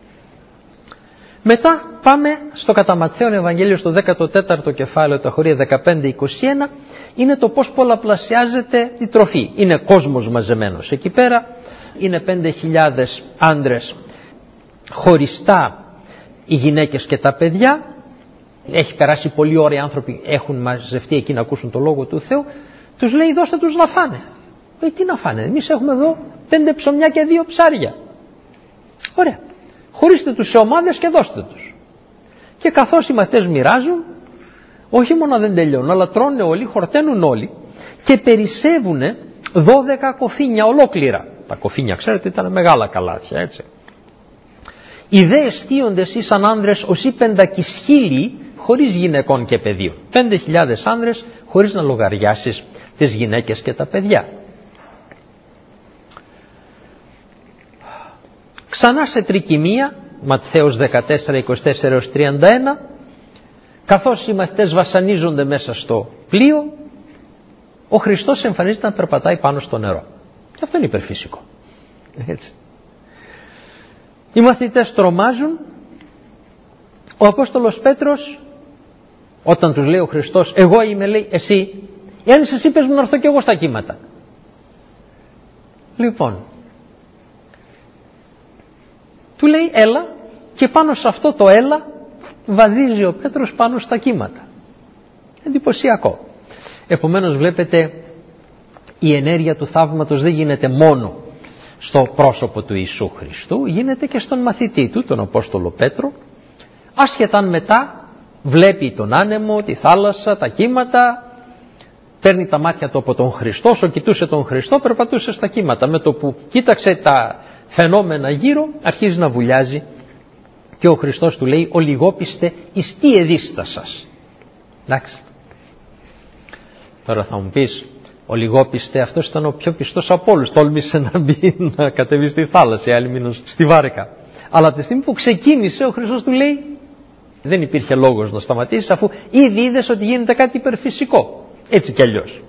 Μετά πάμε στο κατά Ματθαίον Ευαγγέλιο στο 14ο κεφάλαιο, τα χωρία 15-21, είναι το πώς πολλαπλασιάζεται η τροφή. Είναι κόσμος μαζεμένος εκεί πέρα, είναι 5.000 άντρες χωριστά, οι γυναίκες και τα παιδιά. Έχει περάσει πολλή ώρα, οι άνθρωποι έχουν μαζευτεί εκεί να ακούσουν το λόγο του Θεού. Τους λέει δώστε τους να φάνε. Τι να φάνε, εμείς έχουμε εδώ 5 ψωμιά και 2 ψάρια. Ωραία. Χωρίστε τους σε ομάδες και δώστε τους. Και καθώς οι μαθητές μοιράζουν, όχι μόνο δεν τελειώνουν, αλλά τρώνε όλοι, χορταίνουν όλοι και περισσεύουν 12 κοφίνια ολόκληρα. Τα κοφίνια ξέρετε ήταν μεγάλα καλάθια, έτσι. Οι δε εστίοντες ήσαν άνδρες ως ή πεντακισχύλοι χωρίς γυναικών και παιδίων. 5.000 άνδρες χωρίς να λογαριάσεις τις γυναίκες και τα παιδιά. Ξανά σε τρικυμία, Ματθαίος 14-24-31, καθώς οι μαθητές βασανίζονται μέσα στο πλοίο, ο Χριστός εμφανίζεται να περπατάει πάνω στο νερό. Και αυτό είναι υπερφυσικό. Έτσι. Οι μαθητές τρομάζουν. Ο Απόστολος Πέτρος, όταν τους λέει ο Χριστός, εγώ είμαι, λέει, εσύ, εάν είσαι εσύ πες μου να έρθω και εγώ στα κύματα. Λοιπόν, του λέει έλα και πάνω σε αυτό το έλα βαδίζει ο Πέτρος πάνω στα κύματα. Εντυπωσιακό. Επομένως βλέπετε, η ενέργεια του θαύματος δεν γίνεται μόνο στο πρόσωπο του Ιησού Χριστού, γίνεται και στον μαθητή του, τον Απόστολο Πέτρο, άσχετα αν μετά βλέπει τον άνεμο, τη θάλασσα, τα κύματα, παίρνει τα μάτια του από τον Χριστό, όσο κοιτούσε τον Χριστό περπατούσε στα κύματα, με το που κοίταξε τα φαινόμενα γύρω αρχίζει να βουλιάζει και ο Χριστός του λέει ολιγόπιστε εις τι εδίστα σας. Εντάξει. Τώρα θα μου πεις, ο λιγόπιστε αυτός ήταν ο πιο πιστός από όλους. Τόλμησε να μπει, να κατεβεί στη θάλασσα, οι άλλοι μείνουν στη βάρκα. Αλλά τη στιγμή που ξεκίνησε, ο Χριστός του λέει, δεν υπήρχε λόγος να σταματήσεις, αφού ήδη είδες ότι γίνεται κάτι υπερφυσικό. Έτσι κι αλλιώς.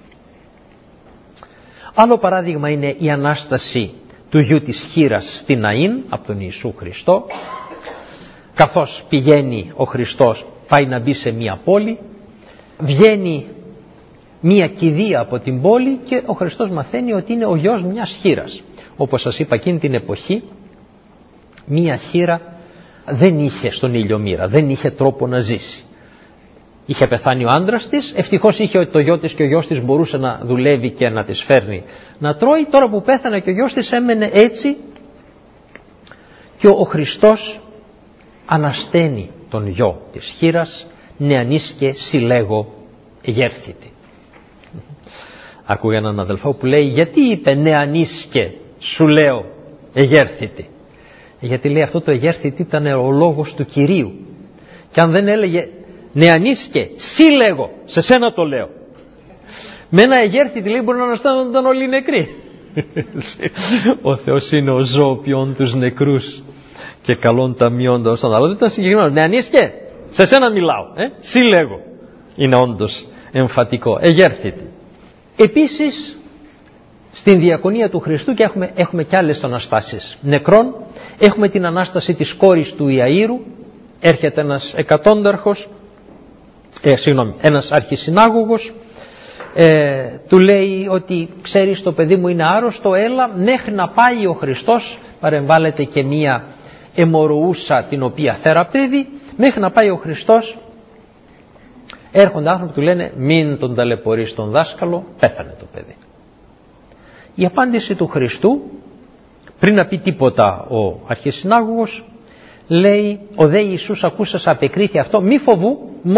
Άλλο παράδειγμα είναι η Ανάσταση του γιου της χήρας στην Ναΐν από τον Ιησού Χριστό. Καθώς πηγαίνει ο Χριστός, πάει να μπει σε μία πόλη, βγαίνει μία κηδεία από την πόλη και ο Χριστός μαθαίνει ότι είναι ο γιος μιας χήρας. Όπως σας είπα, εκείνη την εποχή μία χήρα δεν είχε στον ηλιομήρα, δεν είχε τρόπο να ζήσει. Είχε πεθάνει ο άντρας της, ευτυχώς είχε το γιο της και ο γιος της μπορούσε να δουλεύει και να της φέρνει να τρώει. Τώρα που πέθανε και ο γιος της έμενε έτσι και ο Χριστός ανασταίνει τον γιο της χήρας, νεανίσκε συλλέγω εγέρθητη. Ακούγα έναν αδελφό που λέει, γιατί είπε νεανίσκε σου λέω εγέρθητη? Γιατί λέει αυτό το εγέρθητη ήταν ο λόγος του Κυρίου, και αν δεν έλεγε νεανίσκε σύλλεγω, σε σένα το λέω, Με ένα εγέρθητη λέει μπορεί να αναστάνονταν όλοι οι νεκροί. Ο Θεός είναι ο ζωοποιών τους νεκρούς και καλών ταμιώντα όσαν. Αλλά δεν ήταν συγκεκριμένο. Ναι, ανίσκε, σε σένα μιλάω. Συλλέγω. Είναι όντως εμφατικό. Εγέρθητη. Επίσης, στην διακονία του Χριστού και έχουμε και άλλες αναστάσεις νεκρών. Έχουμε την ανάσταση της κόρης του Ιαΐρου. Έρχεται ένας εκατόνταρχος, ένας αρχισυνάγωγος, του λέει ότι ξέρεις το παιδί μου είναι άρρωστο, έλα, μέχρι να πάει ο Χριστός, παρεμβάλλεται και μία αιμορροούσα την οποία θεραπεύει, μέχρι να πάει ο Χριστός έρχονται άνθρωποι που του λένε μην τον ταλαιπωρείς τον δάσκαλο, πέθανε το παιδί. Η απάντηση του Χριστού, πριν να πει τίποτα ο αρχισυνάγωγος, λέει ο δε Ιησούς ακούσας απεκρίθη αυτό, μη φοβού,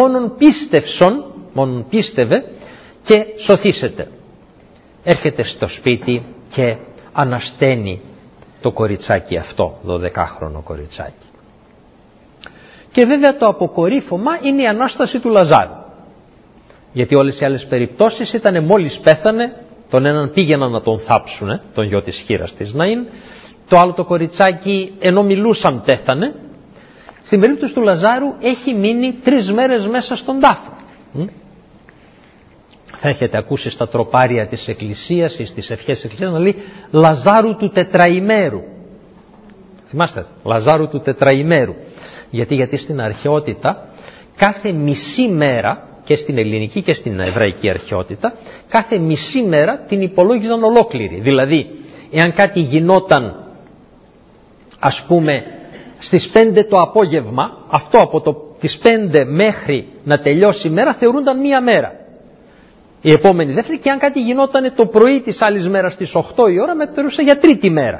μόνον πίστευε και σωθήσετε. Έρχεται στο σπίτι και ανασταίνει το κοριτσάκι αυτό, 12χρονο κοριτσάκι. Και βέβαια το αποκορύφωμα είναι η Ανάσταση του Λαζάρου. Γιατί όλες οι άλλες περιπτώσεις ήταν μόλις πέθανε, τον έναν πήγαιναν να τον θάψουνε, τον γιο της χήρας της Ναΐν, το άλλο το κοριτσάκι ενώ μιλούσαν πέθανε. Στην περίπτωση του Λαζάρου έχει μείνει 3 μέρες μέσα στον τάφο. Θα έχετε ακούσει στα τροπάρια της Εκκλησίας ή στις ευχές της Εκκλησίας να λέει Λαζάρου του τετραημέρου. Θυμάστε, Λαζάρου του τετραημέρου. Γιατί στην αρχαιότητα κάθε μισή μέρα, και στην ελληνική και στην εβραϊκή αρχαιότητα, κάθε μισή μέρα την υπολόγιζαν ολόκληρη. Δηλαδή, εάν κάτι γινόταν, ας πούμε, στις 5 το απόγευμα, αυτό από τις 5 μέχρι να τελειώσει η μέρα θεωρούνταν μία μέρα. Η επόμενη δεύτερη, και αν κάτι γινόταν το πρωί της άλλης μέρας στις 8 η ώρα, μετρούσε για τρίτη μέρα.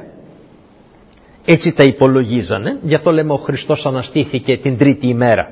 Έτσι τα υπολογίζανε, γι' αυτό λέμε ο Χριστός αναστήθηκε την τρίτη ημέρα.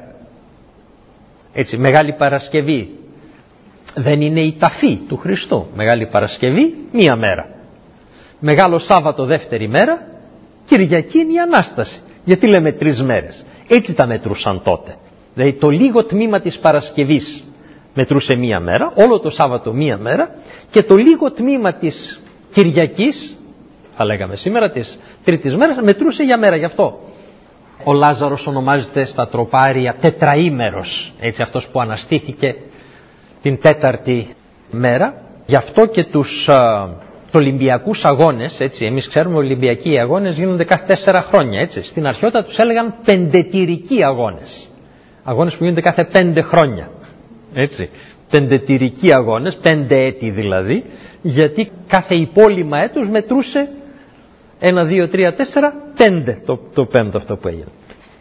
Έτσι, Μεγάλη Παρασκευή δεν είναι η ταφή του Χριστού. Μεγάλη Παρασκευή μία μέρα. Μεγάλο Σάββατο δεύτερη μέρα, Κυριακή είναι η Ανάσταση. Γιατί λέμε 3 μέρες. Έτσι τα μετρούσαν τότε. Δηλαδή το λίγο τμήμα της Παρασκευής μετρούσε μία μέρα, όλο το Σάββατο μία μέρα, και το λίγο τμήμα της Κυριακής, θα λέγαμε σήμερα, της τρίτης μέρας, μετρούσε για μέρα. Γι' αυτό ο Λάζαρος ονομάζεται στα τροπάρια τετραήμερος, έτσι, αυτός που αναστήθηκε την τέταρτη μέρα. Γι' αυτό και τους Ολυμπιακούς αγώνες, έτσι, εμείς ξέρουμε ότι οι Ολυμπιακοί αγώνες γίνονται κάθε 4 χρόνια, έτσι. Στην αρχαιότητα τους έλεγαν πεντετηρικοί αγώνες. Αγώνες που γίνονται κάθε 5 χρόνια, έτσι. Πεντετηρικοί αγώνες, 5 έτη δηλαδή, γιατί κάθε υπόλοιμα έτους μετρούσε 1, 2, 3, 4, 5 το πέμπτο αυτό που έγινε.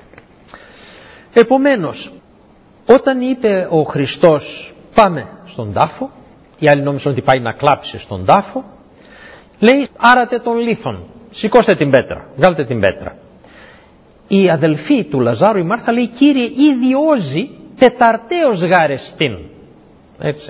Επομένως, όταν είπε ο Χριστός πάμε στον τάφο, οι άλλοι νόμιζαν ότι πάει να κλάψει στον τάφο, λέει άρατε τον λίθον, σηκώστε την πέτρα, βγάλτε την πέτρα. Η αδελφή του Λαζάρου, η Μάρθα, λέει Κύριε ήδη όζει τεταρτέως γάρεστην. Έτσι.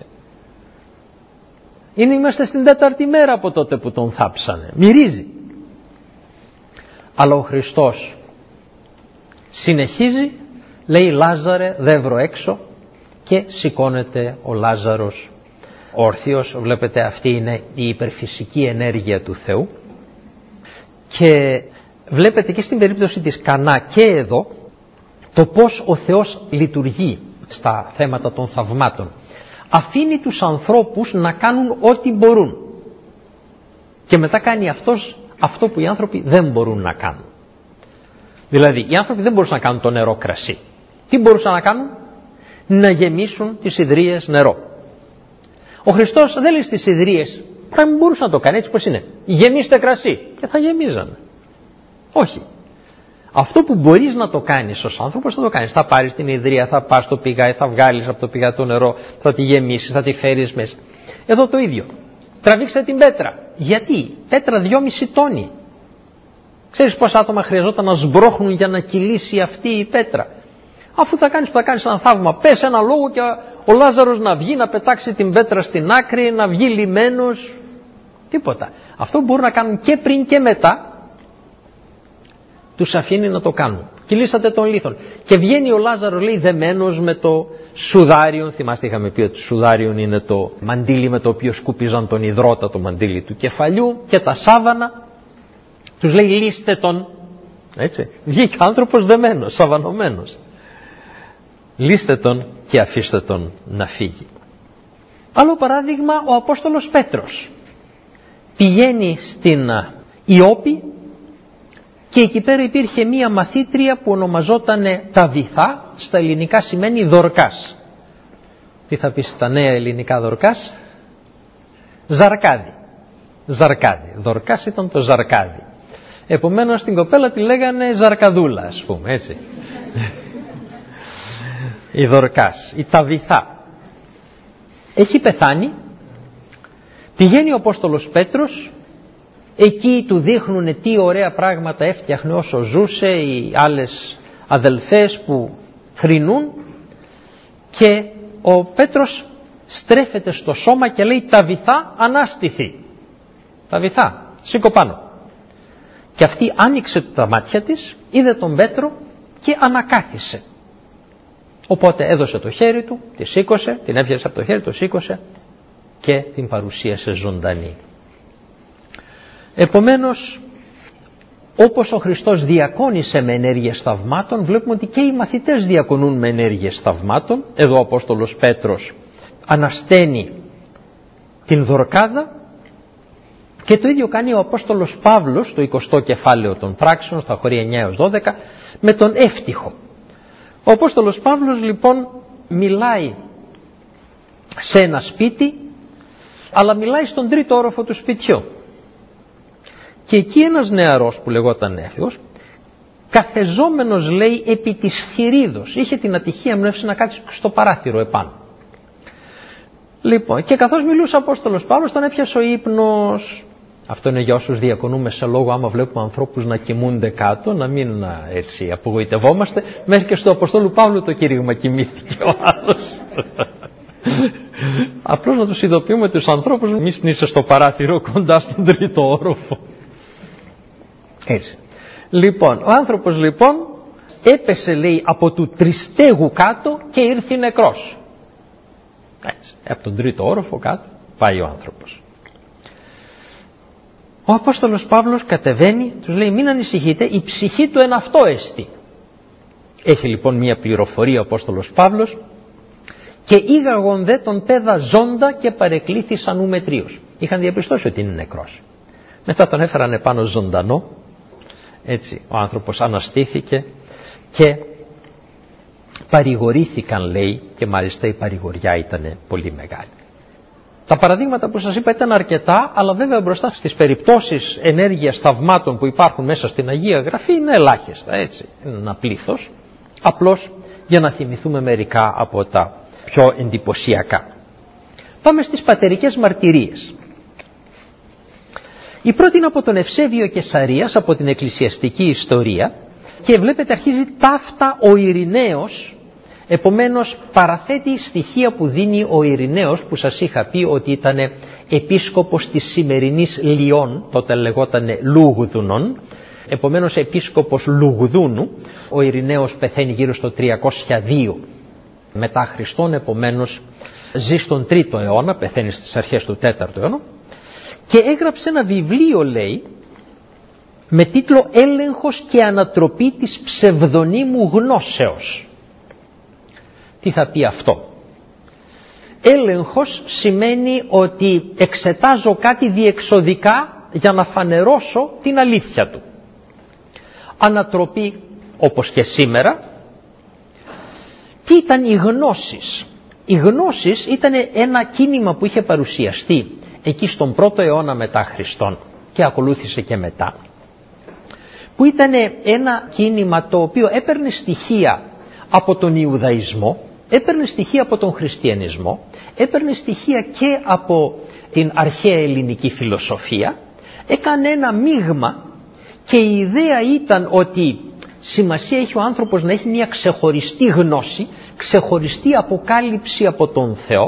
Είμαστε στην 4η μέρα από τότε που τον θάψανε. Μυρίζει. Αλλά ο Χριστός συνεχίζει, λέει Λάζαρε δεύρο έξω, και σηκώνεται ο Λάζαρος όρθιος. Βλέπετε, αυτή είναι η υπερφυσική ενέργεια του Θεού. Και βλέπετε και στην περίπτωση της Κανά και εδώ το πως ο Θεός λειτουργεί στα θέματα των θαυμάτων. Αφήνει τους ανθρώπους να κάνουν ό,τι μπορούν και μετά κάνει αυτός αυτό που οι άνθρωποι δεν μπορούν να κάνουν. Δηλαδή οι άνθρωποι δεν μπορούσαν να κάνουν το νερό κρασί. Τι μπορούσαν να κάνουν? Να γεμίσουν τις ιδρύες νερό. Ο Χριστός δεν λέει στις ιδρύες, θα μην μπορούσε να το κάνει, έτσι πως είναι, γεμίστε κρασί, και θα γεμίζανε. Όχι. Αυτό που μπορείς να το κάνεις ως άνθρωπος θα το κάνεις. Θα πάρεις την ιδρύα, θα πας στο πηγάι, θα βγάλεις από το πηγάι το νερό, θα τη γεμίσεις, θα τη φέρεις μέσα. Εδώ το ίδιο. Τραβήξτε την πέτρα. Γιατί? Πέτρα 2,5 τόνοι. Ξέρεις πόσα άτομα χρειαζόταν να σμπρώχνουν για να κυλήσει αυτή η πέτρα? Αφού θα κάνεις ένα θαύμα, πες ένα λόγο και ο Λάζαρος να βγει, να πετάξει την πέτρα στην άκρη, να βγει λιμένος. Τίποτα. Αυτό που μπορούν να κάνουν και πριν και μετά, τους αφήνει να το κάνουν. κυλήσατε τον λίθον. Και βγαίνει ο Λάζαρος, λέει, δεμένος με το σουδάριον. Θυμάστε, είχαμε πει ότι σουδάριον είναι το μαντίλι με το οποίο σκουπίζαν τον υδρότα, το μαντίλι του κεφαλιού, και τα σάβανα. Τους λέει, λύστε τον. Έτσι. Βγήκε ο άνθρωπος δεμένος, σαβανωμένος. Λύστε τον και αφήστε τον να φύγει. Άλλο παράδειγμα, ο Απόστολος Πέτρος πηγαίνει στην Ιώπη και εκεί πέρα υπήρχε μία μαθήτρια που ονομαζόταν Ταβιθά, στα ελληνικά σημαίνει Δορκάς. Τι θα πει στα νέα ελληνικά Δορκάς? Ζαρκάδι. Ζαρκάδι. Δορκάς ήταν το Ζαρκάδι. Επομένως την κοπέλα τη λέγανε Ζαρκαδούλα, ας πούμε, έτσι. Η Δορκάς, η Ταβιθά. Έχει πεθάνει, πηγαίνει ο Απόστολος Πέτρος, εκεί του δείχνουν τι ωραία πράγματα έφτιαχνε όσο ζούσε, οι άλλες αδελφές που θρηνούν, και ο Πέτρος στρέφεται στο σώμα και λέει, Ταβιθά, ανάστηθη. Ταβιθά, σήκω πάνω. Και αυτή άνοιξε τα μάτια της, είδε τον Πέτρο και ανακάθισε. Οπότε έδωσε το χέρι του, τη σήκωσε, την έπιασε από το χέρι, το σήκωσε και την παρουσίασε ζωντανή. Επομένως, όπως ο Χριστός διακόνησε με ενέργειες θαυμάτων, βλέπουμε ότι και οι μαθητές διακονούν με ενέργειες θαυμάτων. Εδώ ο Απόστολος Πέτρος ανασταίνει την Δορκάδα, και το ίδιο κάνει ο Απόστολος Παύλος στο 20ο κεφάλαιο των πράξεων, στα χωρία 9 έως 12, με τον Εύτυχο. Ο Απόστολος Παύλος λοιπόν μιλάει σε ένα σπίτι, αλλά μιλάει στον τρίτο όροφο του σπιτιού. Και εκεί ένας νεαρός που λεγόταν Εύτυχος, καθεζόμενος, λέει, επί της θηρίδος, είχε την ατυχία μνεύση να κάτσει στο παράθυρο επάνω. Λοιπόν, και καθώς μιλούσε ο Απόστολος Παύλος, τον έπιασε ο ύπνος. Αυτό είναι για όσους διακονούμε σε λόγο, άμα βλέπουμε ανθρώπους να κοιμούνται κάτω, να μην έτσι απογοητευόμαστε. Μέχρι και στο Αποστόλου Παύλου το κήρυγμα κοιμήθηκε ο άλλος. Απλώς να τους ειδοποιούμε τους ανθρώπους, μη σνείσαι στο παράθυρο κοντά στον τρίτο όροφο. Έτσι. Λοιπόν, ο άνθρωπος λοιπόν έπεσε, λέει, από του τριστέγου κάτω και ήρθε νεκρός. Έτσι. Από τον τρίτο όροφο κάτω πάει ο άνθρωπος. Ο Απόστολος Παύλος κατεβαίνει, τους λέει, μην ανησυχείτε, η ψυχή του εν αυτό εστι. Έχει λοιπόν μια πληροφορία ο Απόστολος Παύλος, και ήγαγον δε τον πέδα ζώντα και παρεκλήθησαν ουμετρίως. Είχαν διαπιστώσει ότι είναι νεκρός. Μετά τον έφεραν επάνω ζωντανό, έτσι ο άνθρωπος αναστήθηκε και παρηγορήθηκαν, λέει, και μάλιστα η παρηγοριά ήταν πολύ μεγάλη. Τα παραδείγματα που σας είπα ήταν αρκετά, αλλά βέβαια μπροστά στις περιπτώσεις ενέργειας θαυμάτων που υπάρχουν μέσα στην Αγία Γραφή είναι ελάχιστα, έτσι. Είναι ένα πλήθος, απλώς για να θυμηθούμε μερικά από τα πιο εντυπωσιακά. Πάμε στις πατερικές μαρτυρίες. Η πρώτη είναι από τον Ευσέβιο Κεσαρίας, από την εκκλησιαστική ιστορία, και βλέπετε αρχίζει ταύτα ο Ειρηναίος. Επομένως παραθέτει στοιχεία που δίνει ο Ειρηναίος, που σας είχα πει ότι ήταν επίσκοπος της σημερινής Λιών, τότε λεγόταν Λούγδουνον, επομένως επίσκοπος Λουγδούνου. Ο Ειρηναίος πεθαίνει γύρω στο 302 μετά Χριστόν, επομένως ζει στον 3ο αιώνα, πεθαίνει στις αρχές του 4ου αιώνα, και έγραψε ένα βιβλίο, λέει, με τίτλο «Έλεγχος και ανατροπή της ψευδονύμου γνώσεως». Τι θα πει αυτό? Έλεγχος σημαίνει ότι εξετάζω κάτι διεξοδικά για να φανερώσω την αλήθεια του. Ανατροπή, όπως και σήμερα. Τι ήταν οι γνώσεις? Οι γνώσεις ήταν ένα κίνημα που είχε παρουσιαστεί εκεί στον 1ο αιώνα μετά Χριστόν και ακολούθησε και μετά, που ήταν ένα κίνημα το οποίο έπαιρνε στοιχεία από τον Ιουδαϊσμό, έπαιρνε στοιχεία από τον Χριστιανισμό, έπαιρνε στοιχεία και από την αρχαία ελληνική φιλοσοφία, έκανε ένα μείγμα, και η ιδέα ήταν ότι σημασία έχει ο άνθρωπος να έχει μια ξεχωριστή γνώση, ξεχωριστή αποκάλυψη από τον Θεό.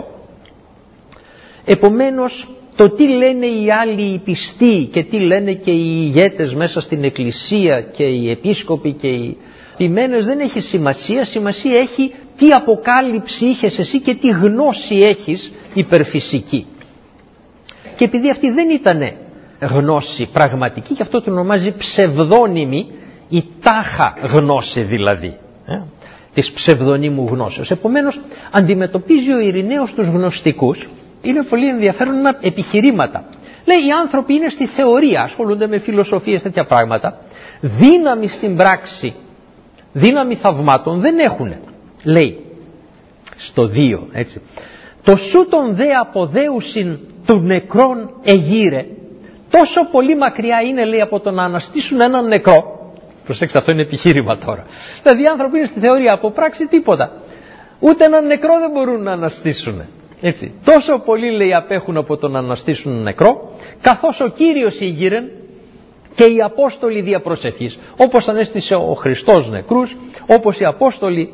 Επομένως το τι λένε οι άλλοι οι πιστοί και τι λένε και οι ηγέτες μέσα στην εκκλησία και οι επίσκοποι και οι Ποιμένες δεν έχει σημασία, σημασία έχει τι αποκάλυψη είχες εσύ και τι γνώση έχεις υπερφυσική. Και επειδή αυτή δεν ήταν γνώση πραγματική, γι' αυτό το ονομάζει ψευδόνυμη, η τάχα γνώση δηλαδή, της ψευδονύμου γνώσεως. Επομένως αντιμετωπίζει ο Ειρηναίος τους γνωστικούς, είναι πολύ ενδιαφέρον επιχειρήματα. Λέει οι άνθρωποι είναι στη θεωρία, ασχολούνται με φιλοσοφίες, τέτοια πράγματα, δύναμη στην πράξη, δύναμη θαυμάτων δεν έχουνε. Λέει στο 2, έτσι, το σου τον δε αποδέουσιν του νεκρών εγείρε, τόσο πολύ μακριά είναι, λέει, από το να αναστήσουν έναν νεκρό. Προσέξτε, αυτό είναι επιχείρημα τώρα. Δηλαδή οι άνθρωποι είναι στη θεωρία, από πράξη τίποτα. Ούτε έναν νεκρό δεν μπορούν να αναστήσουν. Έτσι. Τόσο πολύ, λέει, απέχουν από το να αναστήσουν νεκρό, καθώς ο Κύριος ήγηρεν και οι Απόστολοι δια προσευχής. Όπως ανέστησε ο Χριστός νεκρούς, όπως οι Απόστολοι,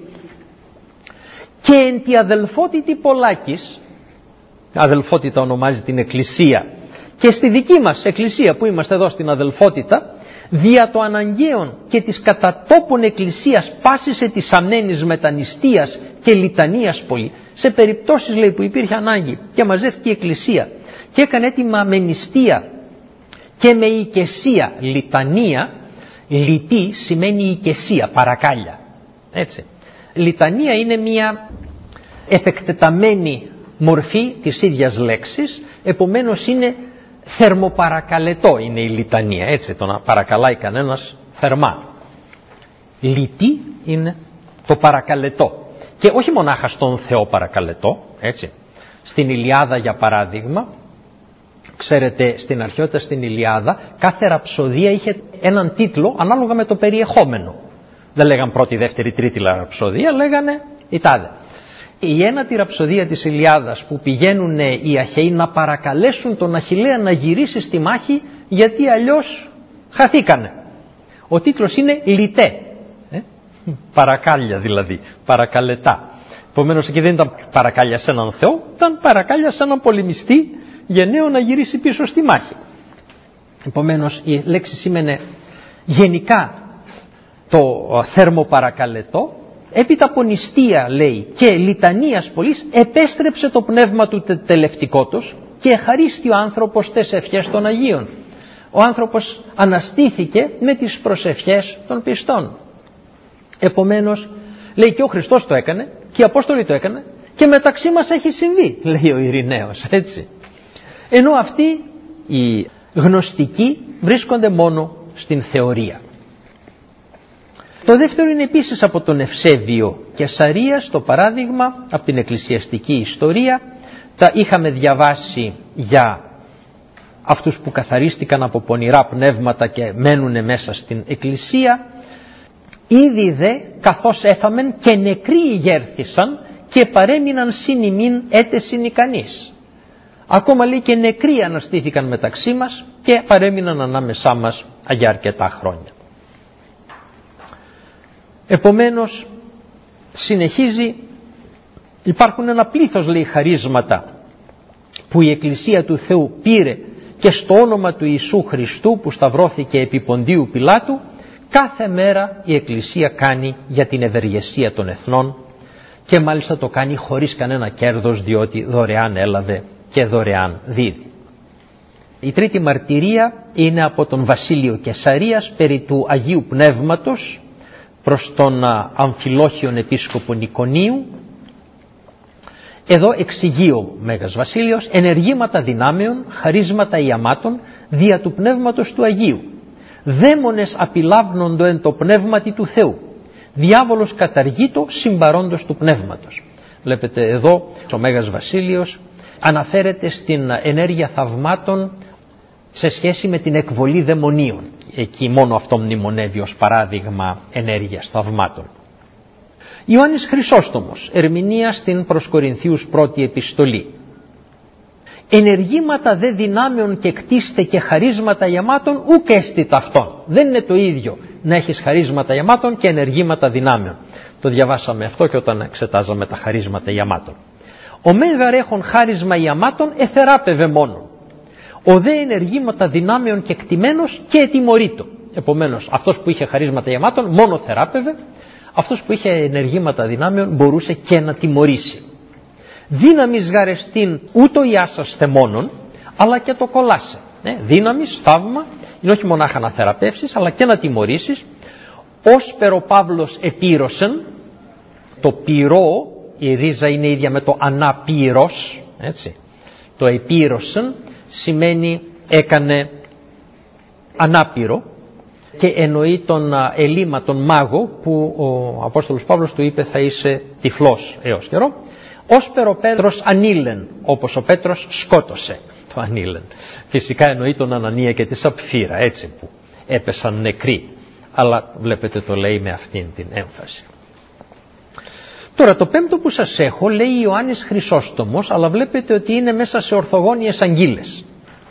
και εν τη αδελφότητη πολλάκης, αδελφότητα ονομάζει την Εκκλησία, και στη δική μας Εκκλησία που είμαστε εδώ στην αδελφότητα, δια το αναγκαίον και της κατά τόπων εκκλησίας πάσισε της αμένης μετανηστείας και λιτανίας πολύ. Σε περιπτώσεις, λέει, που υπήρχε ανάγκη και μαζεύτηκε η εκκλησία και έκανε έτοιμα με νηστεία και με οικεσία. Λιτανία, λιτή σημαίνει οικεσία, παρακάλια. Έτσι. Λιτανία είναι μια επεκτεταμένη μορφή της ίδιας λέξης, επομένως είναι θερμοπαρακαλετό, είναι η λιτανία, έτσι, το να παρακαλάει κανένας θερμά. Λιτή είναι το παρακαλετό. Και όχι μονάχα στον Θεό παρακαλετό, έτσι. Στην Ηλιάδα, για παράδειγμα, ξέρετε, στην αρχαιότητα στην Ηλιάδα, κάθε ραψοδία είχε έναν τίτλο ανάλογα με το περιεχόμενο. Δεν λέγαν πρώτη, δεύτερη, τρίτη ραψοδία, λέγανε η τάδε. Η ένατη ραψοδία της Ηλιάδας που πηγαίνουν οι Αχαιοί να παρακαλέσουν τον Αχιλλέα να γυρίσει στη μάχη, γιατί αλλιώς χαθήκανε. Ο τίτλος είναι Λιτέ. Παρακάλια δηλαδή, παρακαλετά. Επομένως εκεί δεν ήταν παρακάλια σε έναν Θεό, ήταν παρακάλια σε έναν πολεμιστή γενναίο να γυρίσει πίσω στη μάχη. Επομένως η λέξη σήμαινε γενικά το θερμοπαρακαλετό. Έπειτα από νηστεία, λέει, και λιτανίας πολλής, επέστρεψε το πνεύμα του τελευτικότος και εχαρίστη ο άνθρωπος τες ευχές των Αγίων. Ο άνθρωπος αναστήθηκε με τις προσευχές των πιστών. Επομένως, λέει, και ο Χριστός το έκανε και οι Απόστολοι το έκανε και μεταξύ μας έχει συμβεί, λέει ο Ειρηναίος, έτσι. Ενώ αυτοί οι γνωστικοί βρίσκονται μόνο στην θεωρία. Το δεύτερο είναι επίσης από τον Ευσέβιο Κεσαρίας, το παράδειγμα από την εκκλησιαστική ιστορία. Τα είχαμε διαβάσει για αυτούς που καθαρίστηκαν από πονηρά πνεύματα και μένουν μέσα στην εκκλησία. Ήδη δε καθώς έφαμεν και νεκροί ηγέρθησαν και παρέμειναν συν ημίν έτεσιν ικανείς. Ακόμα, λέει, και νεκροί αναστήθηκαν μεταξύ μας και παρέμειναν ανάμεσά μας για αρκετά χρόνια. Επομένως συνεχίζει, υπάρχουν ένα πλήθος, λέει, χαρίσματα που η Εκκλησία του Θεού πήρε και στο όνομα του Ιησού Χριστού που σταυρώθηκε επί Ποντίου Πιλάτου, κάθε μέρα η Εκκλησία κάνει για την ευεργεσία των εθνών και μάλιστα το κάνει χωρίς κανένα κέρδος, διότι δωρεάν έλαβε και δωρεάν δίδει. Η τρίτη μαρτυρία είναι από τον Βασίλειο Κεσαρίας περί του Αγίου Πνεύματος προς τον Αμφιλόχιον Επίσκοπο Νικονίου. Εδώ εξηγεί ο Μέγας Βασίλειος ενεργήματα δυνάμεων, χαρίσματα ιαμάτων δια του Πνεύματος του Αγίου. Δαίμονες απειλάβνοντο εν το πνεύματι του Θεού. Διάβολος καταργείτο συμπαρόντος του πνεύματος. Βλέπετε εδώ ο Μέγας Βασίλειος αναφέρεται στην ενέργεια θαυμάτων σε σχέση με την εκβολή δαιμονίων. Εκεί μόνο αυτό μνημονεύει ως παράδειγμα ενέργειας θαυμάτων. Ιωάννης Χρυσόστομος, ερμηνεία στην προς Κορινθίους πρώτη επιστολή. Ενεργήματα δε δυνάμεων και κτίστε και χαρίσματα ιαμάτων ουκ έστι ταυτόν. Δεν είναι το ίδιο να έχεις χαρίσματα ιαμάτων και ενεργήματα δυνάμεων. Το διαβάσαμε αυτό και όταν εξετάζαμε τα χαρίσματα ιαμάτων. Ο μέγαρ έχων χάρισμα ιαμάτων εθεράπευε μόνο. Ο δε ενεργήματα δυνάμεων και κτημένος και ετιμωρείτο. Επομένως, αυτός που είχε χαρίσματα ιαμάτων μόνο θεράπευε, αυτός που είχε ενεργήματα δυνάμεων μπορούσε και να τιμωρήσει. Δύναμις γαρεστήν ούτω ιάσας θεμόνων, αλλά και το κολλάσε. Δύναμις, θαύμα, είναι όχι μονάχα να θεραπεύσεις, αλλά και να τιμωρήσεις. Ως περο Παύλος επήρωσεν, το πυρό, η ρίζα είναι ίδια με το αναπήρος, έτσι. Το επήρωσεν σημαίνει έκανε ανάπηρο και εννοεί τον Ελίμα, τον μάγο, που ο Απόστολος Παύλος του είπε θα είσαι τυφλός έως καιρό. Ως περο Πέτρος ανήλεν, όπως ο Πέτρος σκότωσε το ανήλεν. Φυσικά εννοεί τον Ανανία και τη Σαπφύρα, έτσι, που έπεσαν νεκροί. Αλλά βλέπετε το λέει με αυτήν την έμφαση. Τώρα το πέμπτο που σας έχω λέει Ιωάννης Χρυσόστομος, αλλά βλέπετε ότι είναι μέσα σε ορθογώνιες αγγείλες.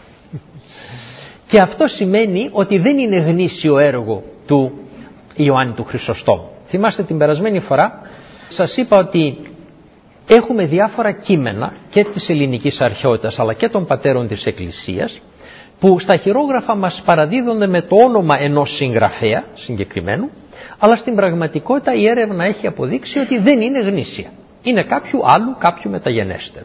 Και αυτό σημαίνει ότι δεν είναι γνήσιο έργο του Ιωάννη του Χρυσοστόμου. Θυμάστε την περασμένη φορά σας είπα ότι έχουμε διάφορα κείμενα και της ελληνικής αρχαιότητας αλλά και των πατέρων της Εκκλησίας που στα χειρόγραφα μας παραδίδονται με το όνομα ενός συγγραφέα συγκεκριμένου, αλλά στην πραγματικότητα η έρευνα έχει αποδείξει ότι δεν είναι γνήσια. Είναι κάποιου άλλου, κάποιου μεταγενέστερου.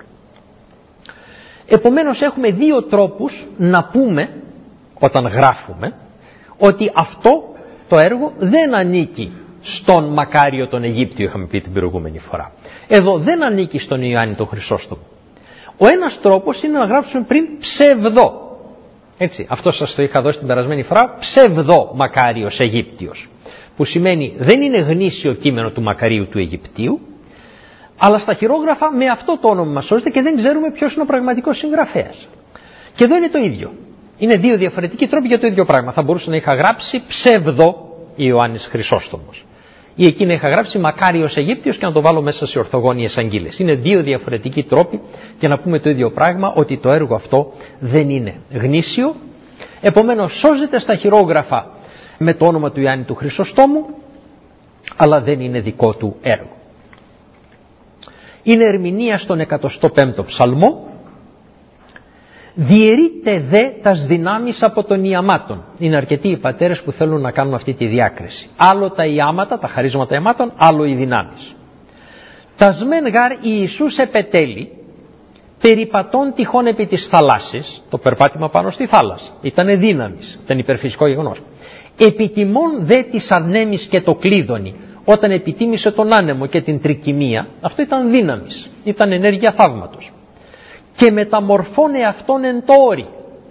Επομένως έχουμε δύο τρόπους να πούμε όταν γράφουμε ότι αυτό το έργο δεν ανήκει στον Μακάριο τον Αιγύπτιο, είχαμε πει την προηγούμενη φορά. Εδώ δεν ανήκει στον Ιωάννη τον Χρυσόστομο. Ο ένας τρόπος είναι να γράψουμε πριν ψευδό. Έτσι, αυτό σας το είχα δώσει την περασμένη φορά, ψευδό Μακάριος Αιγύπτιος, που σημαίνει δεν είναι γνήσιο κείμενο του Μακαρίου του Αιγυπτίου, αλλά στα χειρόγραφα με αυτό το όνομα μας σώζεται και δεν ξέρουμε ποιος είναι ο πραγματικός συγγραφέας. Και εδώ είναι το ίδιο. Είναι δύο διαφορετικοί τρόποι για το ίδιο πράγμα. Θα μπορούσα να είχα γράψει ψευδό Ιωάννης Χρυσόστομος ή εκεί να είχα γράψει Μακάριος Αιγύπτιος και να το βάλω μέσα σε ορθογώνιες αγγείλες. Είναι δύο διαφορετικοί τρόποι για να πούμε το ίδιο πράγμα, ότι το έργο αυτό δεν είναι γνήσιο. Επομένως σώζεται στα χειρόγραφα με το όνομα του Ιωάννη του Χρυσοστόμου, αλλά δεν είναι δικό του έργο. Είναι ερμηνεία στον 105ο ψαλμό. Διαιρείται δε τας δυνάμεις από των ιαμάτων. Είναι αρκετοί οι πατέρες που θέλουν να κάνουν αυτή τη διάκριση. Άλλο τα ιάματα, τα χαρίσματα ιαμάτων, άλλο οι δυνάμεις. Τας μεν γάρ Ιησούς επετέλει, περιπατών τυχόν επί της θαλάσσης, το περπάτημα πάνω στη θάλασσα. Ήτανε δύναμης, ήταν υπερφυσικό γεγονός. Επιτιμών δε της ανέμης και το κλείδωνη, όταν επιτίμησε τον άνεμο και την τρικυμία, αυτό ήταν δύναμης, ήταν ενέργεια θαύματος. Και μεταμορφώνε αυτόν εν το όρι.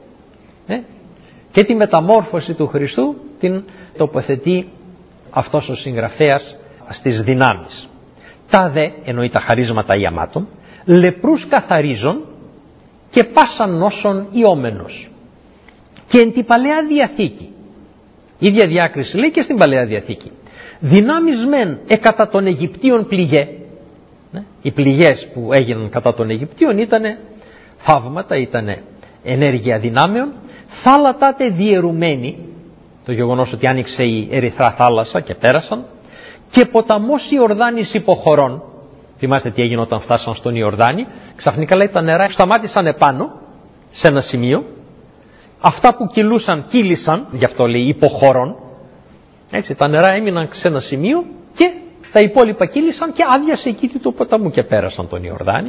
Και τη μεταμόρφωση του Χριστού την τοποθετεί αυτός ο συγγραφέας στις δυνάμεις. Τα δε, εννοεί τα χαρίσματα ιαμάτων, λεπρούς καθαρίζων και πάσαν νόσων ιόμενος. Και εν την Παλαιά Διαθήκη, η ίδια διάκριση λέει και στην Παλαιά Διαθήκη, δυνάμεις μεν κατά των Αιγυπτίων πληγέ. Οι πληγές που έγιναν κατά των Αιγυπτίων ήτανε θαύματα, ήτανε ενέργεια δυνάμεων, θάλατάτε διαιρουμένοι, το γεγονός ότι άνοιξε η ερυθρά θάλασσα και πέρασαν, και ποταμός Ιορδάνης υποχωρών. Θυμάστε τι έγινε όταν φτάσαν στον Ιορδάνη, ξαφνικά λέει τα νερά σταμάτησαν επάνω σε ένα σημείο, αυτά που κυλούσαν κύλησαν, γι' αυτό λέει υποχωρών, έτσι τα νερά έμειναν σε ένα σημείο και τα υπόλοιπα κύλησαν και άδειασε η κήτη του ποταμού και πέρασαν τον Ιορδάνη.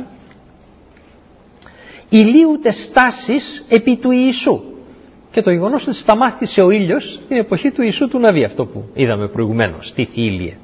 Ηλίουτε στάσεις επί του Ιησού. Και το γεγονός ότι σταμάτησε ο ήλιος την εποχή του Ιησού του Ναβί, αυτό που είδαμε προηγουμένως, στη Θήλια.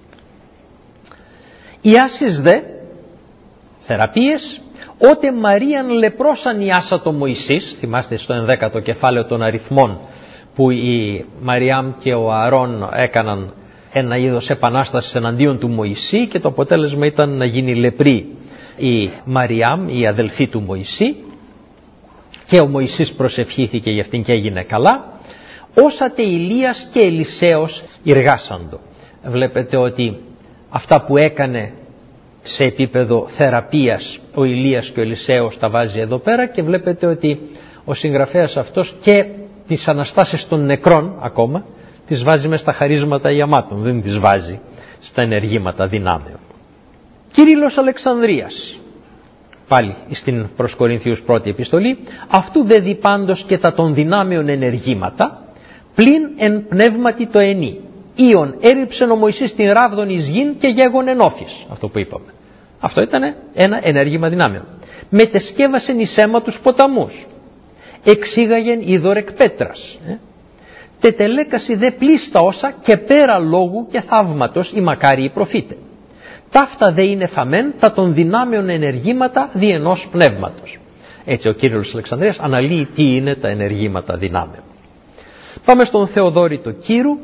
Οι άσεις δε, θεραπείες, ότε Μαρίαν λεπρόσαν ιάσα το Μωυσής, θυμάστε στο 11ο κεφάλαιο των αριθμών, που η Μαριάμ και ο Ααρών έκαναν ένα είδος επανάστασης εναντίον του Μωυσή και το αποτέλεσμα ήταν να γίνει λεπρή η Μαριάμ, η αδελφή του Μωυσή, και ο Μωυσής προσευχήθηκε για αυτήν και έγινε καλά. Όσατε Ηλίας και Ελισέος εργάσαντο. Βλέπετε ότι αυτά που έκανε σε επίπεδο θεραπείας ο Ηλίας και ο Ελισέος τα βάζει εδώ πέρα και βλέπετε ότι ο συγγραφέας αυτός και τις αναστάσεις των νεκρών ακόμα τις βάζει μες στα χαρίσματα ιαμάτων, δεν τις βάζει στα ενεργήματα δυνάμεων. Κύριλλος Αλεξανδρίας, πάλι στην προς Κορινθίους πρώτη επιστολή, αυτού δε δι πάντως και τα των δυνάμεων ενεργήματα, πλην εν πνεύματι το ενή. Ήον έριψεν ο Μωυσής την ράβδον εις γην και γέγον εν όφης. Αυτό που είπαμε. Αυτό ήταν ένα ενέργημα δυνάμεων. Μετεσκεύασεν εις αίμα τους ποταμούς. Εξήγαγεν είδωρ εκ πέτρας. Τετελέκαση δε πλήστα όσα και πέρα λόγου και θαύματος οι μακάριοι προφήτε. Ταύτα δε είναι φαμέν τα των δυνάμεων ενεργήματα δι' ενός πνεύματος. Έτσι ο Κύριος Αλεξανδρίας αναλύει τι είναι τα ενεργήματα δυνάμεων. Πάμε στον Θεοδόρη το Κύρου.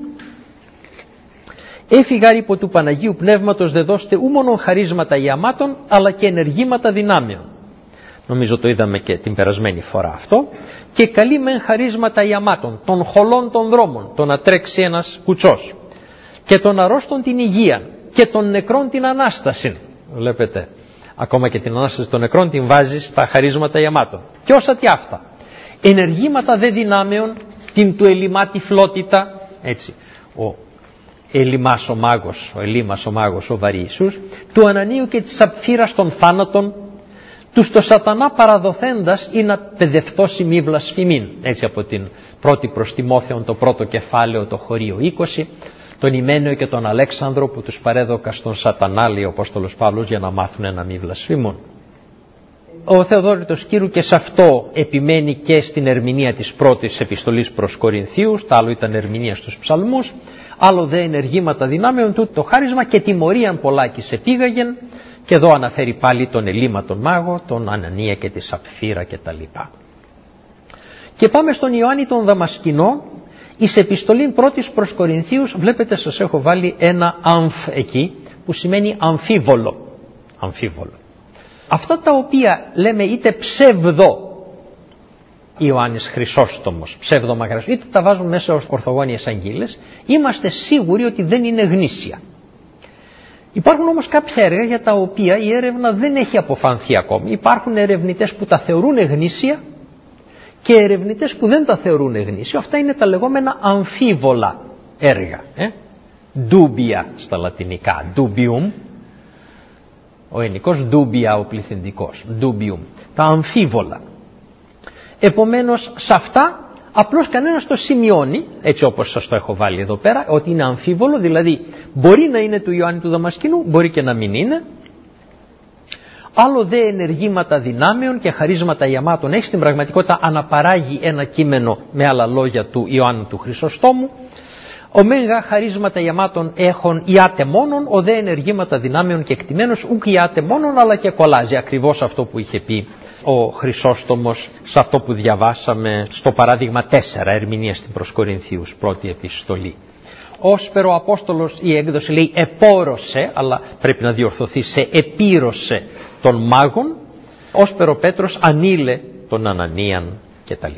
Έφυγαρ υπό του Παναγίου Πνεύματος δε δώστε ου μόνον χαρίσματα ιαμάτων αλλά και ενεργήματα δυνάμεων. Νομίζω το είδαμε και την περασμένη φορά αυτό. Και καλή μεν χαρίσματα ιαμάτων, των χολών των δρόμων, το να τρέξει ένας κουτσός. Και των αρρώστων την υγεία και των νεκρών την Ανάσταση. Βλέπετε, ακόμα και την Ανάσταση των νεκρών την βάζει στα χαρίσματα ιαμάτων. Και όσα τι αυτά. Ενεργήματα δε δυνάμεων, την του Ελιμά τυφλότητα, έτσι, ο Ελιμάς ο μάγος, ο μάγος ο Βαρύσσους, του Ανανίου και της Σαπφύρας των θάνατων, τους το σατανά παραδοθέντας ή να παιδευτώσει μη βλασφημήν. Έτσι από την πρώτη προς Τιμόθεον το πρώτο κεφάλαιο το χωρίο 20, τον Ημένιο και τον Αλέξανδρο που τους παρέδωκα στον σατανά, λέει ο Απόστολος Παύλος, για να μάθουν να μη βλασφημούν. Ο Θεοδόρητος Κύρου και σε αυτό επιμένει και στην ερμηνεία της πρώτης επιστολής προς Κορινθίους, τα άλλο ήταν ερμηνεία στους ψαλμούς, άλλο δε ενεργήματα δυνάμεων τούτο το χάρισμα και τιμωρίαν πολλάκις επήγαγεν. Και εδώ αναφέρει πάλι τον Ελίμα τον Μάγο, τον Ανανία και τη Σαπφύρα κτλ. Και πάμε στον Ιωάννη τον Δαμασκηνό, εις επιστολήν πρώτης προς Κορινθίους, βλέπετε σας έχω βάλει ένα αμφ εκεί, που σημαίνει αμφίβολο. Αμφίβολο. Αυτά τα οποία λέμε είτε ψεύδο Ιωάννης Χρυσόστομος, ψεύδο Μακαρός, είτε τα βάζουμε μέσα ως ορθογώνιες αγγείλες, είμαστε σίγουροι ότι δεν είναι γνήσια. Υπάρχουν όμως κάποια έργα για τα οποία η έρευνα δεν έχει αποφανθεί ακόμη. Υπάρχουν ερευνητές που τα θεωρούν γνήσια και ερευνητές που δεν τα θεωρούν γνήσια. Αυτά είναι τα λεγόμενα αμφίβολα έργα. Dubia στα λατινικά. Dubium. Ο ελληνικός dubia, ο πληθυντικός. Dubium. Τα αμφίβολα. Επομένως σε αυτά απλώς κανένας το σημειώνει, έτσι όπως σας το έχω βάλει εδώ πέρα, ότι είναι αμφίβολο, δηλαδή μπορεί να είναι του Ιωάννη του Δαμασκηνού, μπορεί και να μην είναι. Άλλο δε ενεργήματα δυνάμεων και χαρίσματα ιαμάτων έχει, στην πραγματικότητα αναπαράγει ένα κείμενο με άλλα λόγια του Ιωάννου του Χρυσοστόμου. Ο μέγα χαρίσματα ιαμάτων έχουν ιάτε μόνον, ο δε ενεργήματα δυνάμεων και εκτιμένος ουκ ιάτε μόνον, αλλά και κολλάζει ακριβώς αυτό που είχε πει ο Χρυσόστομος σε αυτό που διαβάσαμε στο παράδειγμα 4, ερμηνεία στην προς Κορινθίους, πρώτη επιστολή. Όσπερο ο Απόστολος, η έκδοση λέει επόρωσε, αλλά πρέπει να διορθωθεί σε επήρωσε των μάγων, όσπερο Πέτρος ανήλε τον Ανανίαν κτλ.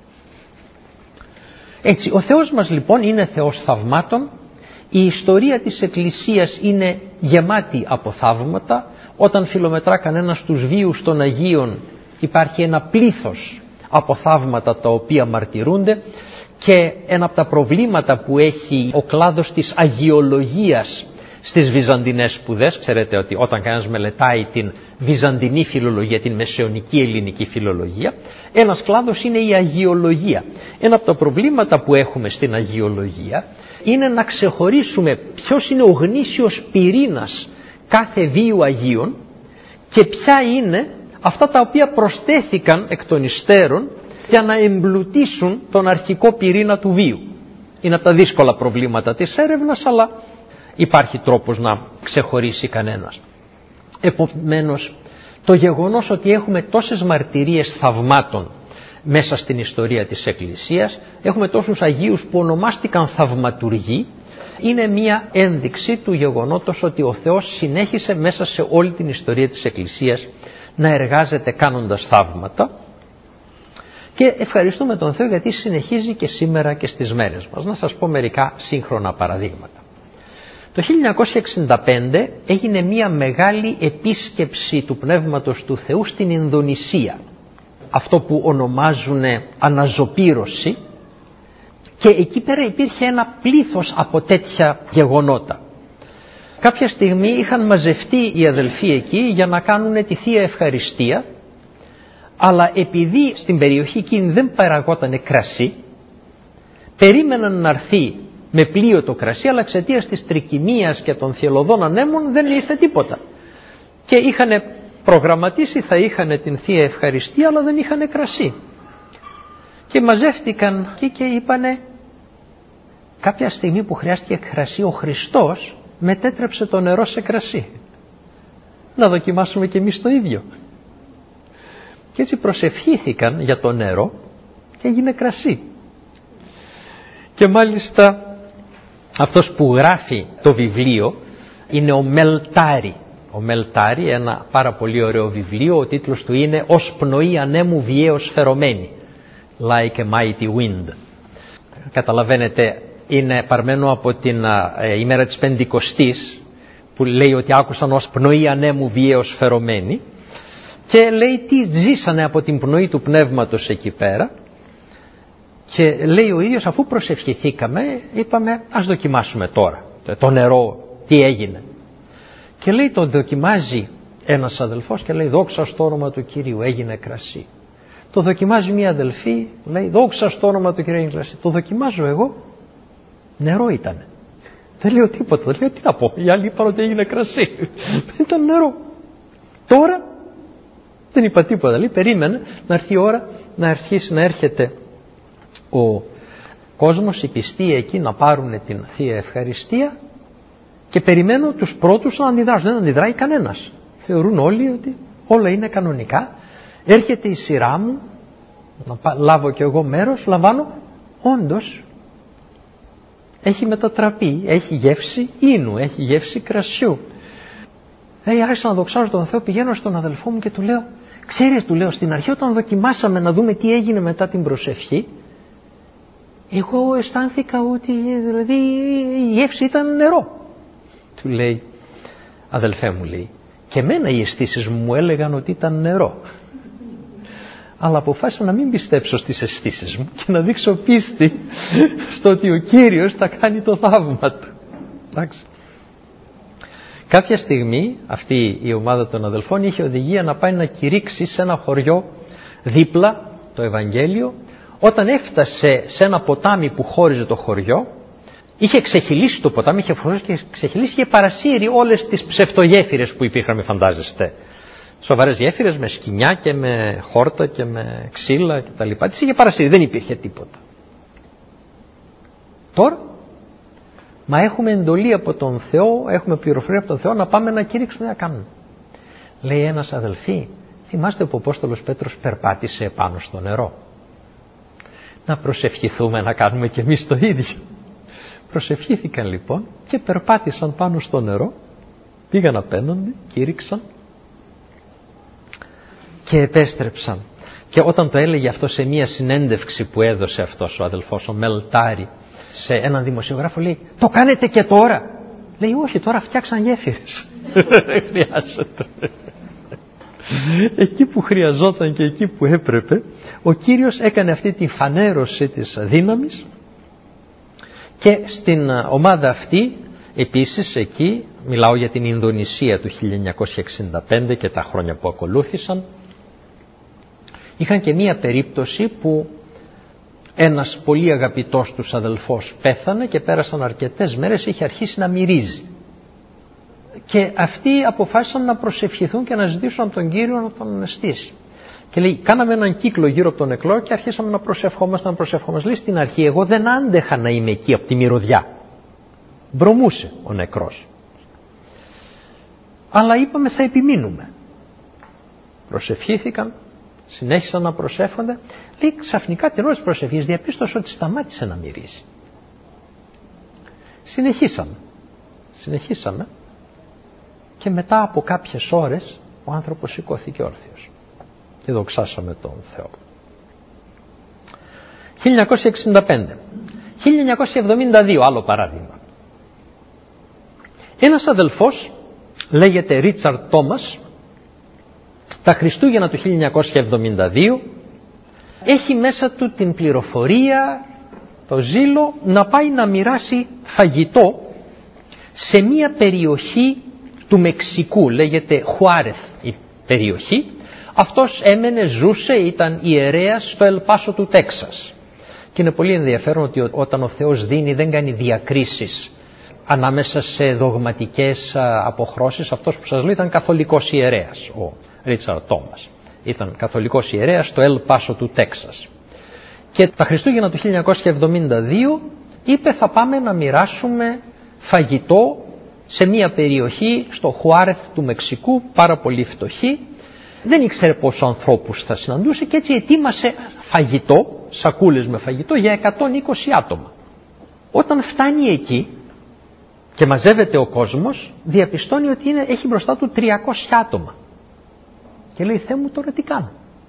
Έτσι, ο Θεός μας λοιπόν είναι Θεός θαυμάτων, η ιστορία της Εκκλησίας είναι γεμάτη από θαύματα. Όταν φιλομετρά κανένας τους βίους των Αγίων υπάρχει ένα πλήθος από θαύματα τα οποία μαρτυρούνται, και ένα από τα προβλήματα που έχει ο κλάδος της αγιολογίας στις βυζαντινές σπουδές, ξέρετε ότι όταν κανένας μελετάει την βυζαντινή φιλολογία, την μεσαιωνική ελληνική φιλολογία, ένας κλάδος είναι η αγιολογία. Ένα από τα προβλήματα που έχουμε στην αγιολογία είναι να ξεχωρίσουμε ποιος είναι ο γνήσιος πυρήνας κάθε βίου Αγίων και ποια είναι αυτά τα οποία προσθέθηκαν εκ των υστέρων για να εμπλουτίσουν τον αρχικό πυρήνα του βίου. Είναι από τα δύσκολα προβλήματα της έρευνας, αλλά υπάρχει τρόπος να ξεχωρίσει κανένας. Επομένως, το γεγονός ότι έχουμε τόσες μαρτυρίες θαυμάτων μέσα στην ιστορία της Εκκλησίας, έχουμε τόσους Αγίους που ονομάστηκαν θαυματουργοί, είναι μία ένδειξη του γεγονότος ότι ο Θεός συνέχισε μέσα σε όλη την ιστορία της Εκκλησίας να εργάζεται κάνοντας θαύματα, και ευχαριστούμε τον Θεό γιατί συνεχίζει και σήμερα και στις μέρες μας. Να σας πω μερικά σύγχρονα παραδείγματα. Το 1965 έγινε μία μεγάλη επίσκεψη του Πνεύματος του Θεού στην Ινδονησία, αυτό που ονομάζουν αναζωπήρωση, και εκεί πέρα υπήρχε ένα πλήθος από τέτοια γεγονότα. Κάποια στιγμή είχαν μαζευτεί οι αδελφοί εκεί για να κάνουν τη Θεία Ευχαριστία, αλλά επειδή στην περιοχή εκείνη δεν παραγόταν κρασί, περίμεναν να έρθει με πλοίο το κρασί, αλλά εξαιτίας της τρικυμίας και των θυελλωδών ανέμων δεν ήρθε τίποτα. Και είχαν προγραμματίσει, θα είχαν την Θεία Ευχαριστία, αλλά δεν είχαν κρασί. Και μαζεύτηκαν εκεί και είπανε, κάποια στιγμή που χρειάστηκε κρασί, ο Χριστός μετέτρεψε το νερό σε κρασί. Να δοκιμάσουμε και εμείς το ίδιο. Και έτσι προσευχήθηκαν για το νερό και έγινε κρασί. Και μάλιστα αυτός που γράφει το βιβλίο είναι ο Μελτάρη. Ο Μελτάρη, ένα πάρα πολύ ωραίο βιβλίο, ο τίτλος του είναι «Ως πνοή ανέμου βιαίως φερωμένη», like a mighty wind. Καταλαβαίνετε, είναι παρμένο από την ημέρα της Πεντηκοστής, που λέει ότι άκουσαν ως πνοή ανέμου βιαίως φερωμένη, και λέει τι ζήσανε από την πνοή του πνεύματος εκεί πέρα. Και λέει ο ίδιος, αφού προσευχηθήκαμε, είπαμε ας δοκιμάσουμε τώρα το νερό, τι έγινε. Και λέει, το δοκιμάζει ένας αδελφός και λέει, δόξα στο όνομα του Κυρίου, έγινε κρασί. Το δοκιμάζει μία αδελφή, λέει, δόξα στο όνομα του Κυρίου, έγινε κρασί. Το δοκιμάζω εγώ, νερό ήτανε. Δεν λέω τίποτα, δεν λέω τι να πω. Οι άλλοι είπαν ότι έγινε κρασί. Ήταν νερό. Τώρα δεν είπα τίποτα. Λέει, περίμενε να έρθει η ώρα να αρχίσει να έρχεται ο κόσμος, οι πιστοί εκεί να πάρουν την Θεία Ευχαριστία, και περιμένω τους πρώτους να αντιδράσουν. Δεν αντιδράει κανένας. Θεωρούν όλοι ότι όλα είναι κανονικά. Έρχεται η σειρά μου να λάβω κι εγώ μέρος, λαμβάνω, όντως έχει μετατραπεί, έχει γεύση ίνου, έχει γεύση κρασιού. Άρχισα να δοξάζω τον Θεό, πηγαίνω στον αδελφό μου και του λέω, ξέρεις, του λέω, στην αρχή όταν δοκιμάσαμε να δούμε τι έγινε μετά την προσευχή, εγώ αισθάνθηκα ότι δηλαδή η γεύση ήταν νερό. Του λέει, αδελφέ μου, λέει, και εμένα οι αισθήσεις μου έλεγαν ότι ήταν νερό. Αλλά αποφάσισα να μην πιστέψω στις αισθήσεις μου και να δείξω πίστη στο ότι ο Κύριος θα κάνει το θαύμα του. Εντάξει. Κάποια στιγμή αυτή η ομάδα των αδελφών είχε οδηγία να πάει να κηρύξει σε ένα χωριό δίπλα το Ευαγγέλιο. Όταν έφτασε σε ένα ποτάμι που χώριζε το χωριό, είχε ξεχυλήσει το ποτάμι, είχε ξεχυλήσει και παρασύρει όλες τις ψευτογέφυρες που υπήρχαν, με φαντάζεστε. Σοβαρές γέφυρες με σκοινιά και με χόρτα και με ξύλα κτλ. Τις είχε παρασύρει, δεν υπήρχε τίποτα. Τώρα, μα έχουμε εντολή από τον Θεό, έχουμε πληροφορία από τον Θεό να πάμε να κηρύξουμε, να κάνουμε. Λέει ένας, αδελφοί, θυμάστε που ο Απόστολος Πέτρος περπάτησε πάνω στο νερό. Να προσευχηθούμε να κάνουμε και εμείς το ίδιο. Προσευχήθηκαν λοιπόν και περπάτησαν πάνω στο νερό, πήγαν απέναντι, κήρυξαν και επέστρεψαν. Και όταν το έλεγε αυτό σε μία συνέντευξη που έδωσε αυτός ο αδελφός, ο Μελτάρη, σε έναν δημοσιογράφο, λέει, το κάνετε και τώρα? Λέει, όχι, τώρα φτιάξαν γέφυρες. Δεν χρειάζεται. Εκεί που χρειαζόταν και εκεί που έπρεπε, ο Κύριος έκανε αυτή τη φανέρωση της δύναμης. Και στην ομάδα αυτή, επίσης εκεί, μιλάω για την Ινδονησία του 1965 και τα χρόνια που ακολούθησαν, είχαν και μία περίπτωση που ένας πολύ αγαπητός τους αδελφός πέθανε και πέρασαν αρκετές μέρες, είχε αρχίσει να μυρίζει. Και αυτοί αποφάσισαν να προσευχηθούν και να ζητήσουν από τον Κύριο να τον αναστήσει. Και λέει, κάναμε έναν κύκλο γύρω από τον νεκρό και αρχίσαμε να προσευχόμαστε. Λέει, στην αρχή εγώ δεν άντεχα να είμαι εκεί από τη μυρωδιά. Μπρομούσε ο νεκρός. Αλλά είπαμε θα επιμείνουμε. Προσευχήθηκαν, συνέχισαν να προσεύχονται. Λέει, ξαφνικά την ώρα της προσευχής διαπίστωσε ότι σταμάτησε να μυρίζει. Συνεχίσαμε και μετά από κάποιες ώρες ο άνθρωπος σηκώθηκε όρθιος. Και δοξάσαμε τον Θεό. 1965. 1972, άλλο παράδειγμα. Ένας αδελφός, λέγεται Ρίτσαρντ Τόμας, τα Χριστούγεννα του 1972, έχει μέσα του την πληροφορία, το ζήλο, να πάει να μοιράσει φαγητό σε μία περιοχή του Μεξικού, λέγεται Χουάρεθ η περιοχή. Αυτός ζούσε, ήταν ιερέας στο Ελπάσο του Τέξας. Και είναι πολύ ενδιαφέρον ότι όταν ο Θεός δίνει δεν κάνει διακρίσεις ανάμεσα σε δογματικές αποχρώσεις. Αυτός που σας λέω ήταν καθολικός ιερέας, ο Ρίτσαρντ Τόμας. Ήταν καθολικός ιερέας στο Ελ Πάσο του Τέξας. Και τα Χριστούγεννα του 1972 είπε θα πάμε να μοιράσουμε φαγητό σε μια περιοχή στο Χουάρεθ του Μεξικού, πάρα πολύ φτωχή. Δεν ήξερε πόσους ανθρώπους θα συναντούσε και έτσι ετοίμασε φαγητό, σακούλες με φαγητό για 120 άτομα. Όταν φτάνει εκεί και μαζεύεται ο κόσμος, διαπιστώνει ότι έχει μπροστά του 300 άτομα. Και λέει, Θεέ μου, τώρα τι κάνω?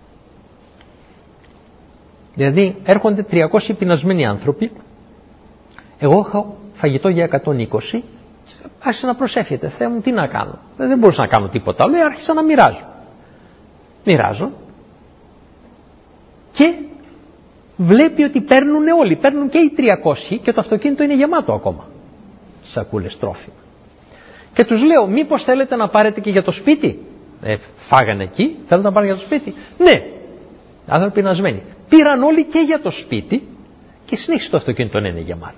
Δηλαδή έρχονται 300 πεινασμένοι άνθρωποι, εγώ έχω φαγητό για 120, άρχισε να προσεύχεται, Θεέ μου, τι να κάνω? Δεν μπορούσα να κάνω τίποτα άλλο, άρχισα να μοιράζω και βλέπει ότι παίρνουν όλοι, παίρνουν και οι 300 και το αυτοκίνητο είναι γεμάτο ακόμα σακούλες τρόφιμα. Και τους λέω, μήπως θέλετε να πάρετε και για το σπίτι? Φάγανε εκεί, θέλετε να πάρετε για το σπίτι? Ναι, άνθρωποι πεινασμένοι. Πήραν όλοι και για το σπίτι και συνέχισε το αυτοκίνητο να είναι γεμάτο.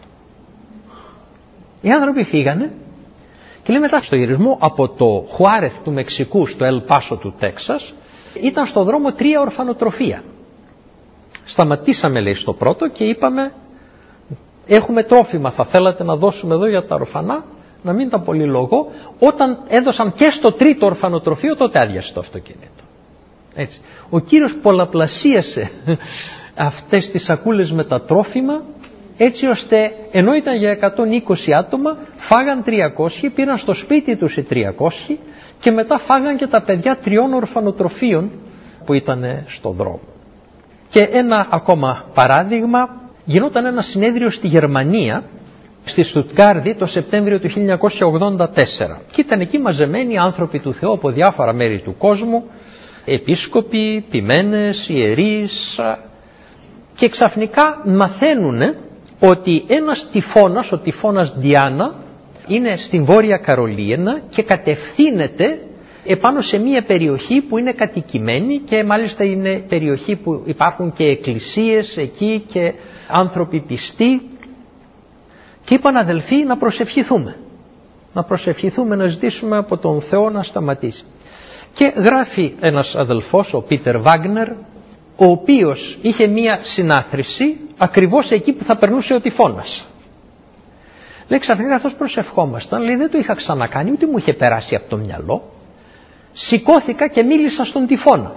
Οι άνθρωποι φύγανε και λέει μετά στο γυρισμό από το Χουάρεθ του Μεξικού στο Ελ Πάσο του Τέξας ήταν στο δρόμο 3 ορφανοτροφεία. Σταματήσαμε, λέει, στο πρώτο και είπαμε, έχουμε τρόφιμα, θα θέλατε να δώσουμε εδώ για τα ορφανά? Να μην τα πολυλογώ. Όταν έδωσαν και στο τρίτο ορφανοτροφείο, τότε άδειασε το αυτοκίνητο. Έτσι. Ο Κύριος πολλαπλασίασε αυτές τις σακούλες με τα τρόφιμα, έτσι ώστε ενώ ήταν για 120 άτομα, φάγαν 300, πήραν στο σπίτι τους οι 300 και μετά φάγαν και τα παιδιά 3 ορφανοτροφείων που ήταν στον δρόμο. Και ένα ακόμα παράδειγμα, γινόταν ένα συνέδριο στη Γερμανία, στη Στουτγκάρδη, το Σεπτέμβριο του 1984. Και ήταν εκεί μαζεμένοι άνθρωποι του Θεού από διάφορα μέρη του κόσμου, επίσκοποι, ποιμένες, ιερείς, και ξαφνικά μαθαίνουν ότι ένας τυφώνας, ο τυφώνας Διάνα, είναι στην Βόρεια Καρολίνα και κατευθύνεται επάνω σε μια περιοχή που είναι κατοικημένη και μάλιστα είναι περιοχή που υπάρχουν και εκκλησίες εκεί και άνθρωποι πιστοί. Και είπαν, αδελφοί, να προσευχηθούμε, να ζητήσουμε από τον Θεό να σταματήσει. Και γράφει ένας αδελφός, ο Πίτερ Βάγνερ, ο οποίος είχε μία συνάθρηση ακριβώς εκεί που θα περνούσε ο τυφώνας. Λέει, ξαφνικά καθώς προσευχόμασταν, λέει, δεν το είχα ξανακάνει, ούτε μου είχε περάσει από το μυαλό. Σηκώθηκα και μίλησα στον τυφώνα.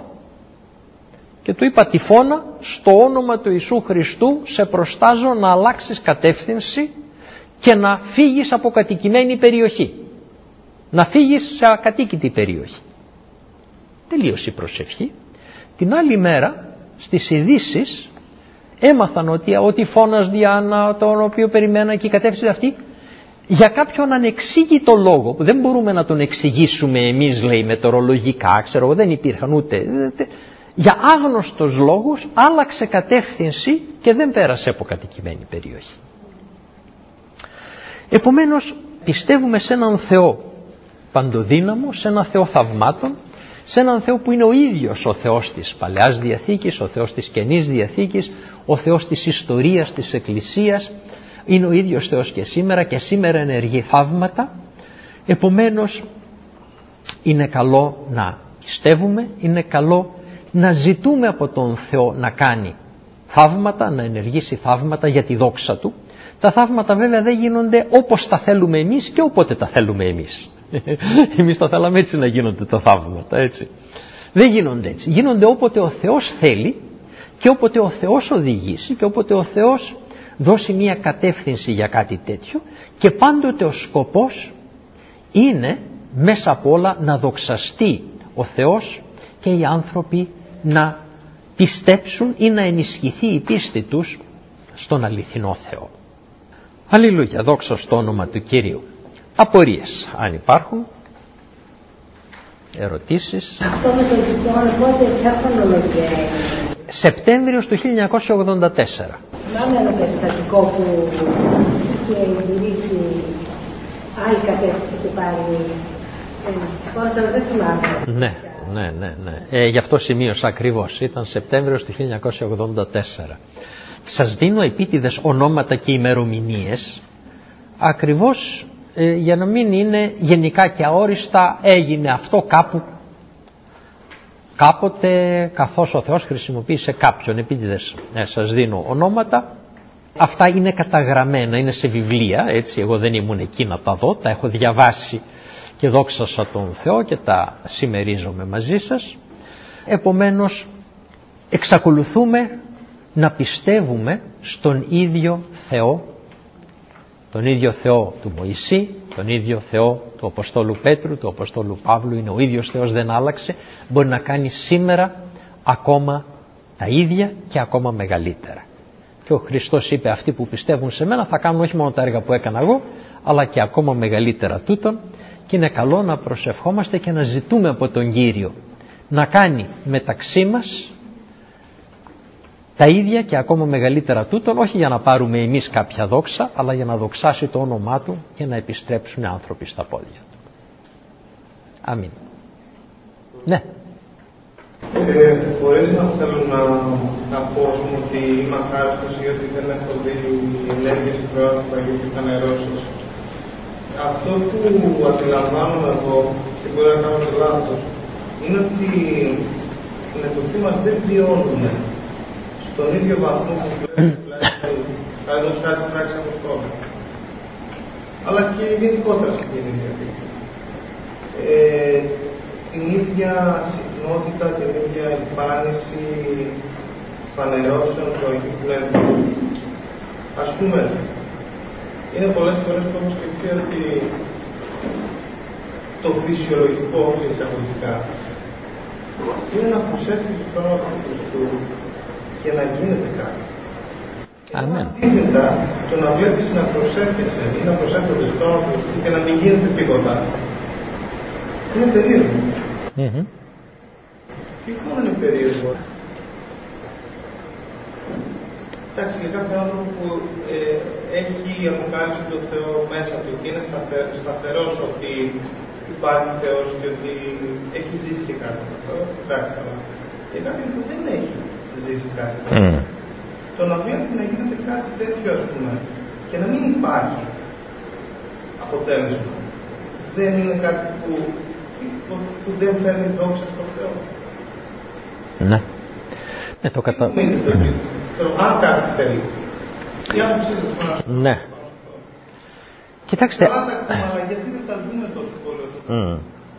Και του είπα, τυφώνα, στο όνομα του Ιησού Χριστού σε προστάζω να αλλάξεις κατεύθυνση και να φύγεις από κατοικημένη περιοχή. Να φύγεις σε ακατοίκητη περιοχή. Τελείωσε η προσευχή. Την άλλη μέρα στις ειδήσεις έμαθαν ότι ο τυφώνας Διάνα, τον οποίο περιμέναν και η κατεύθυνση αυτή, για κάποιον ανεξήγητο λόγο που δεν μπορούμε να τον εξηγήσουμε εμείς, λέει, μετεωρολογικά, ξέρω, δεν υπήρχαν ούτε, για άγνωστος λόγους άλλαξε κατεύθυνση και δεν πέρασε από κατοικημένη περιοχή. Επομένως πιστεύουμε σε έναν Θεό παντοδύναμο, σε έναν Θεό θαυμάτων, σε έναν Θεό που είναι ο ίδιος ο Θεός της Παλαιάς Διαθήκης, ο Θεός της Καινής Διαθήκης, ο Θεός της ιστορίας της Εκκλησίας, είναι ο ίδιος Θεός και σήμερα ενεργεί θαύματα. Επομένως είναι καλό να πιστεύουμε, είναι καλό να ζητούμε από τον Θεό να κάνει θαύματα, να ενεργήσει θαύματα για τη δόξα Του. Τα θαύματα βέβαια δεν γίνονται όπως τα θέλουμε εμείς και όποτε τα θέλουμε εμείς. Εμείς τα θέλαμε έτσι να γίνονται τα θαύματα, έτσι. Δεν γίνονται έτσι. Γίνονται όποτε ο Θεός θέλει και όποτε ο Θεός οδηγήσει και όποτε ο Θεός δώσει μια κατεύθυνση για κάτι τέτοιο, και πάντοτε ο σκοπός είναι μέσα από όλα να δοξαστεί ο Θεός και οι άνθρωποι να πιστέψουν ή να ενισχυθεί η πίστη τους στον αληθινό Θεό. Αλληλούια, δόξα στο όνομα του Κυρίου. Απορίες, αν υπάρχουν, ερωτήσεις. Αυτό με τον τυφώνα πότε, ποια χρονολογία είναι? Σεπτέμβριος του 1984. Θυμάμαι ένα περιστατικό που είχε γυρίσει άλλη κατεύθυνση και πάλι ένας τυφώνας, αλλά δεν θυμάμαι. Ναι. Γι' αυτό σημείωσα ακριβώς. Ήταν Σεπτέμβριος του 1984. Σας δίνω επίτηδες ονόματα και ημερομηνίες, ακριβώς για να μην είναι γενικά και αόριστα έγινε αυτό κάπου, κάποτε, καθώς ο Θεός χρησιμοποίησε κάποιον. Επίτηδες σας δίνω ονόματα. Αυτά είναι καταγραμμένα, είναι σε βιβλία, έτσι, εγώ δεν ήμουν εκεί να τα δω, τα έχω διαβάσει και δόξασα τον Θεό και τα συμμερίζομαι μαζί σας. Επομένως, εξακολουθούμε να πιστεύουμε στον ίδιο Θεό, τον ίδιο Θεό του Μωυσή, τον ίδιο Θεό του Αποστόλου Πέτρου, του Αποστόλου Παύλου, είναι ο ίδιος Θεός, δεν άλλαξε, μπορεί να κάνει σήμερα ακόμα τα ίδια και ακόμα μεγαλύτερα. Και ο Χριστός είπε, αυτοί που πιστεύουν σε μένα θα κάνουν όχι μόνο τα έργα που έκανα εγώ, αλλά και ακόμα μεγαλύτερα τούτον, και είναι καλό να προσευχόμαστε και να ζητούμε από τον Κύριο να κάνει μεταξύ μας τα ίδια και ακόμα μεγαλύτερα τούτον, όχι για να πάρουμε εμείς κάποια δόξα, αλλά για να δοξάσει το όνομά Του και να επιστρέψουν άνθρωποι στα πόδια Του. Αμήν. Ναι. Χωρίς να θέλω να πω ότι είμαι αχάριστος ή ότι δεν έχω δει ενέργειες του Θεού του Αγίου και φανερώσεις. Αυτό που αντιλαμβάνομαι εγώ, και μπορεί να κάνω και λάθος, είναι ότι την εποχή μας δεν βιώνουμε στον ίδιο βαθμό που βλέπουμε τουλάχιστον χάρη στις πράξεις αποστόλων. Αλλά και γενικότερα στην κοινωνία. Την ίδια συχνότητα, την ίδια εμφάνιση φανερώσεων του Αγίου Πνεύματος. Ας πούμε, είναι πολλές φορές που έχω σκεφτεί ότι το φυσιολογικό εισαγωγικά είναι να προσέχει το χρόνο του Χριστού και να γίνεται κάτι. Αμέν. Αντίθετα, το να βλέπεις να προσέχεσαι ή να προσέχονται στο χρόνο του Χριστού και να μην γίνεται τίποτα, είναι περίεργο. Τι μόνο είναι περίεργο. Εντάξει, για κάποιον άνθρωπο που έχει αποκάλυψει τον Θεό μέσα του και είναι σταθερός ότι υπάρχει Θεός και ότι έχει ζήσει και κάτι με αυτό, εντάξει, αλλά για κάποιον που δεν έχει ζήσει κάτι, το να βλέπει να γίνεται κάτι τέτοιο, ας πούμε, και να μην υπάρχει αποτέλεσμα, δεν είναι κάτι που δεν φέρνει δόξα στον Θεό. Ναι. Ναι, το Αν κάτι θέλει. Η άποψή σας. Ναι. Κοιτάξτε. Γιατί δεν τα ζούμε τόσο πολύ.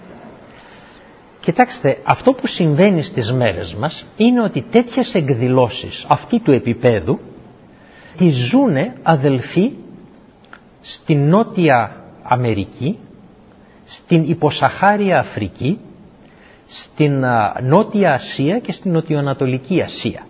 Κοιτάξτε, αυτό που συμβαίνει στις μέρες μας είναι ότι τέτοιες εκδηλώσεις αυτού του επίπεδου τις ζουνε αδελφοί στην Νότια Αμερική, στην υποσαχάρια Αφρική, στην Νότια Ασία και στην Νοτιοανατολική Ασία.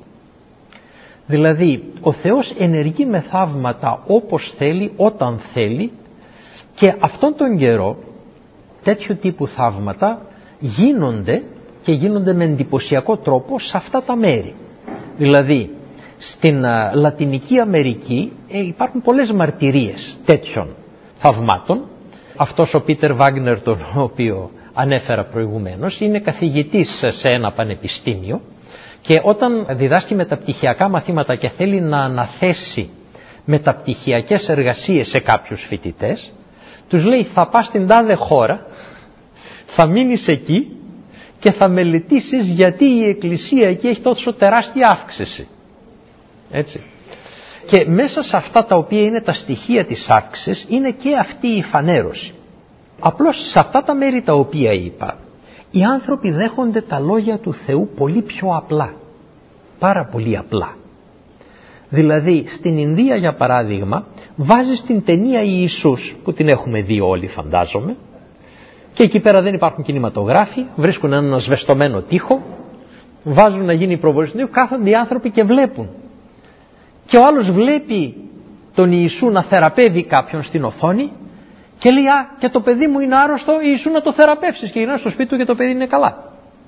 Δηλαδή ο Θεός ενεργεί με θαύματα όπως θέλει, όταν θέλει, και αυτόν τον καιρό τέτοιου τύπου θαύματα γίνονται και γίνονται με εντυπωσιακό τρόπο σε αυτά τα μέρη. Δηλαδή στην Λατινική Αμερική υπάρχουν πολλές μαρτυρίες τέτοιων θαυμάτων. Αυτός ο Πίτερ Βάγνερ, τον οποίο ανέφερα προηγουμένως, είναι καθηγητής σε ένα πανεπιστήμιο και όταν διδάσκει μεταπτυχιακά μαθήματα και θέλει να αναθέσει μεταπτυχιακές εργασίες σε κάποιους φοιτητές, τους λέει θα πας στην τάδε χώρα, θα μείνεις εκεί και θα μελετήσεις γιατί η Εκκλησία εκεί έχει τόσο τεράστια αύξηση. Έτσι. Και μέσα σε αυτά τα οποία είναι τα στοιχεία της αύξησης είναι και αυτή η φανέρωση. Απλώς σε αυτά τα μέρη τα οποία είπα, οι άνθρωποι δέχονται τα λόγια του Θεού πολύ πιο απλά. Πάρα πολύ απλά. Δηλαδή στην Ινδία για παράδειγμα βάζεις την ταινία Ιησούς που την έχουμε δει όλοι φαντάζομαι και εκεί πέρα δεν υπάρχουν κινηματογράφοι, βρίσκουν έναν ασβεστωμένο τοίχο, βάζουν να γίνει η προβολή του Θεού, κάθονται οι άνθρωποι και βλέπουν. Και ο άλλος βλέπει τον Ιησού να θεραπεύει κάποιον στην οθόνη και λέει «Α, και το παιδί μου είναι άρρωστο, Ιησού να το θεραπεύσεις», και γυρνάει στο σπίτι του και το παιδί είναι καλά.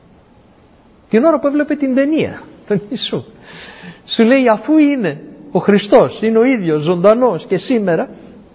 Την ώρα που έβλεπε την ταινία, τον Ιησού. Σου λέει αφού είναι ο Χριστός, είναι ο ίδιος ζωντανός και σήμερα.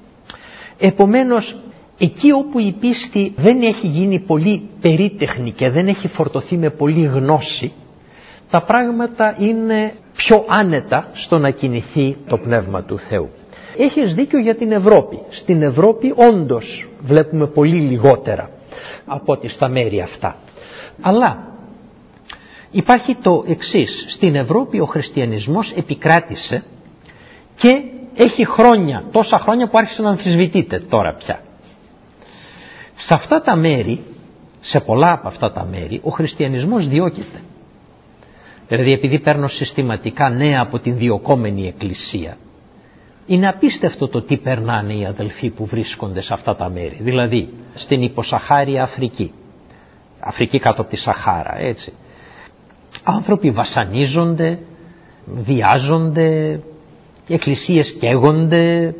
Επομένως εκεί όπου η πίστη δεν έχει γίνει πολύ περίτεχνη και δεν έχει φορτωθεί με πολύ γνώση, τα πράγματα είναι πιο άνετα στο να κινηθεί το Πνεύμα του Θεού. Έχεις δίκιο για την Ευρώπη. Στην Ευρώπη όντως βλέπουμε πολύ λιγότερα από ό,τι στα μέρη αυτά. Αλλά υπάρχει το εξής. Στην Ευρώπη ο χριστιανισμός επικράτησε και έχει χρόνια, τόσα χρόνια που άρχισε να αμφισβητείται τώρα πια. Σε αυτά τα μέρη, σε πολλά από αυτά τα μέρη, ο χριστιανισμός διώκεται. Δηλαδή επειδή παίρνω συστηματικά νέα από την διωκόμενη εκκλησία, είναι απίστευτο το τι περνάνε οι αδελφοί που βρίσκονται σε αυτά τα μέρη. Δηλαδή στην υποσαχάρια Αφρική, Αφρική κάτω από τη Σαχάρα, έτσι. Άνθρωποι βασανίζονται, βιάζονται, εκκλησίες καίγονται,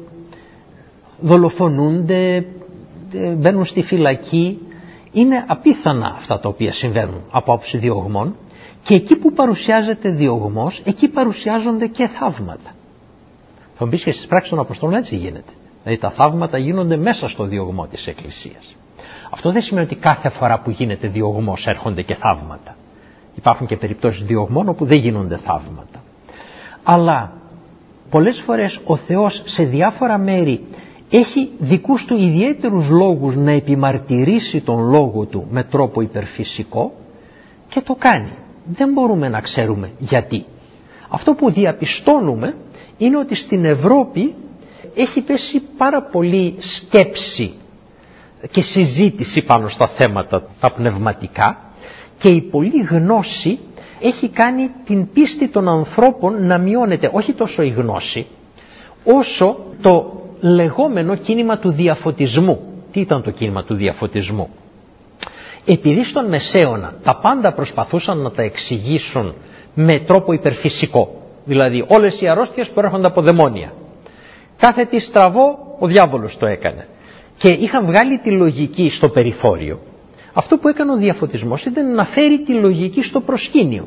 δολοφονούνται, μπαίνουν στη φυλακή. Είναι απίθανα αυτά τα οποία συμβαίνουν από άποψη διωγμών, και εκεί που παρουσιάζεται διωγμός, εκεί παρουσιάζονται και θαύματα. Θα μου πεις και στις πράξεις των Αποστόλων έτσι γίνεται. Δηλαδή τα θαύματα γίνονται μέσα στο διωγμό της Εκκλησίας. Αυτό δεν σημαίνει ότι κάθε φορά που γίνεται διωγμός έρχονται και θαύματα. Υπάρχουν και περιπτώσεις διωγμών όπου δεν γίνονται θαύματα. Αλλά πολλές φορές ο Θεός σε διάφορα μέρη έχει δικούς του ιδιαίτερους λόγους να επιμαρτυρήσει τον λόγο του με τρόπο υπερφυσικό και το κάνει. Δεν μπορούμε να ξέρουμε γιατί. Αυτό που διαπιστώνουμε είναι ότι στην Ευρώπη έχει πέσει πάρα πολύ σκέψη και συζήτηση πάνω στα θέματα τα πνευματικά, και η πολλή γνώση έχει κάνει την πίστη των ανθρώπων να μειώνεται. Όχι τόσο η γνώση όσο το λεγόμενο κίνημα του διαφωτισμού. Τι ήταν το κίνημα του διαφωτισμού? Επειδή στον Μεσαίωνα τα πάντα προσπαθούσαν να τα εξηγήσουν με τρόπο υπερφυσικό, δηλαδή όλες οι αρρώστιες προέρχονται από δαιμόνια, κάθε τι στραβό ο διάβολος το έκανε, και είχαν βγάλει τη λογική στο περιθώριο, αυτό που έκανε ο διαφωτισμός ήταν να φέρει τη λογική στο προσκήνιο.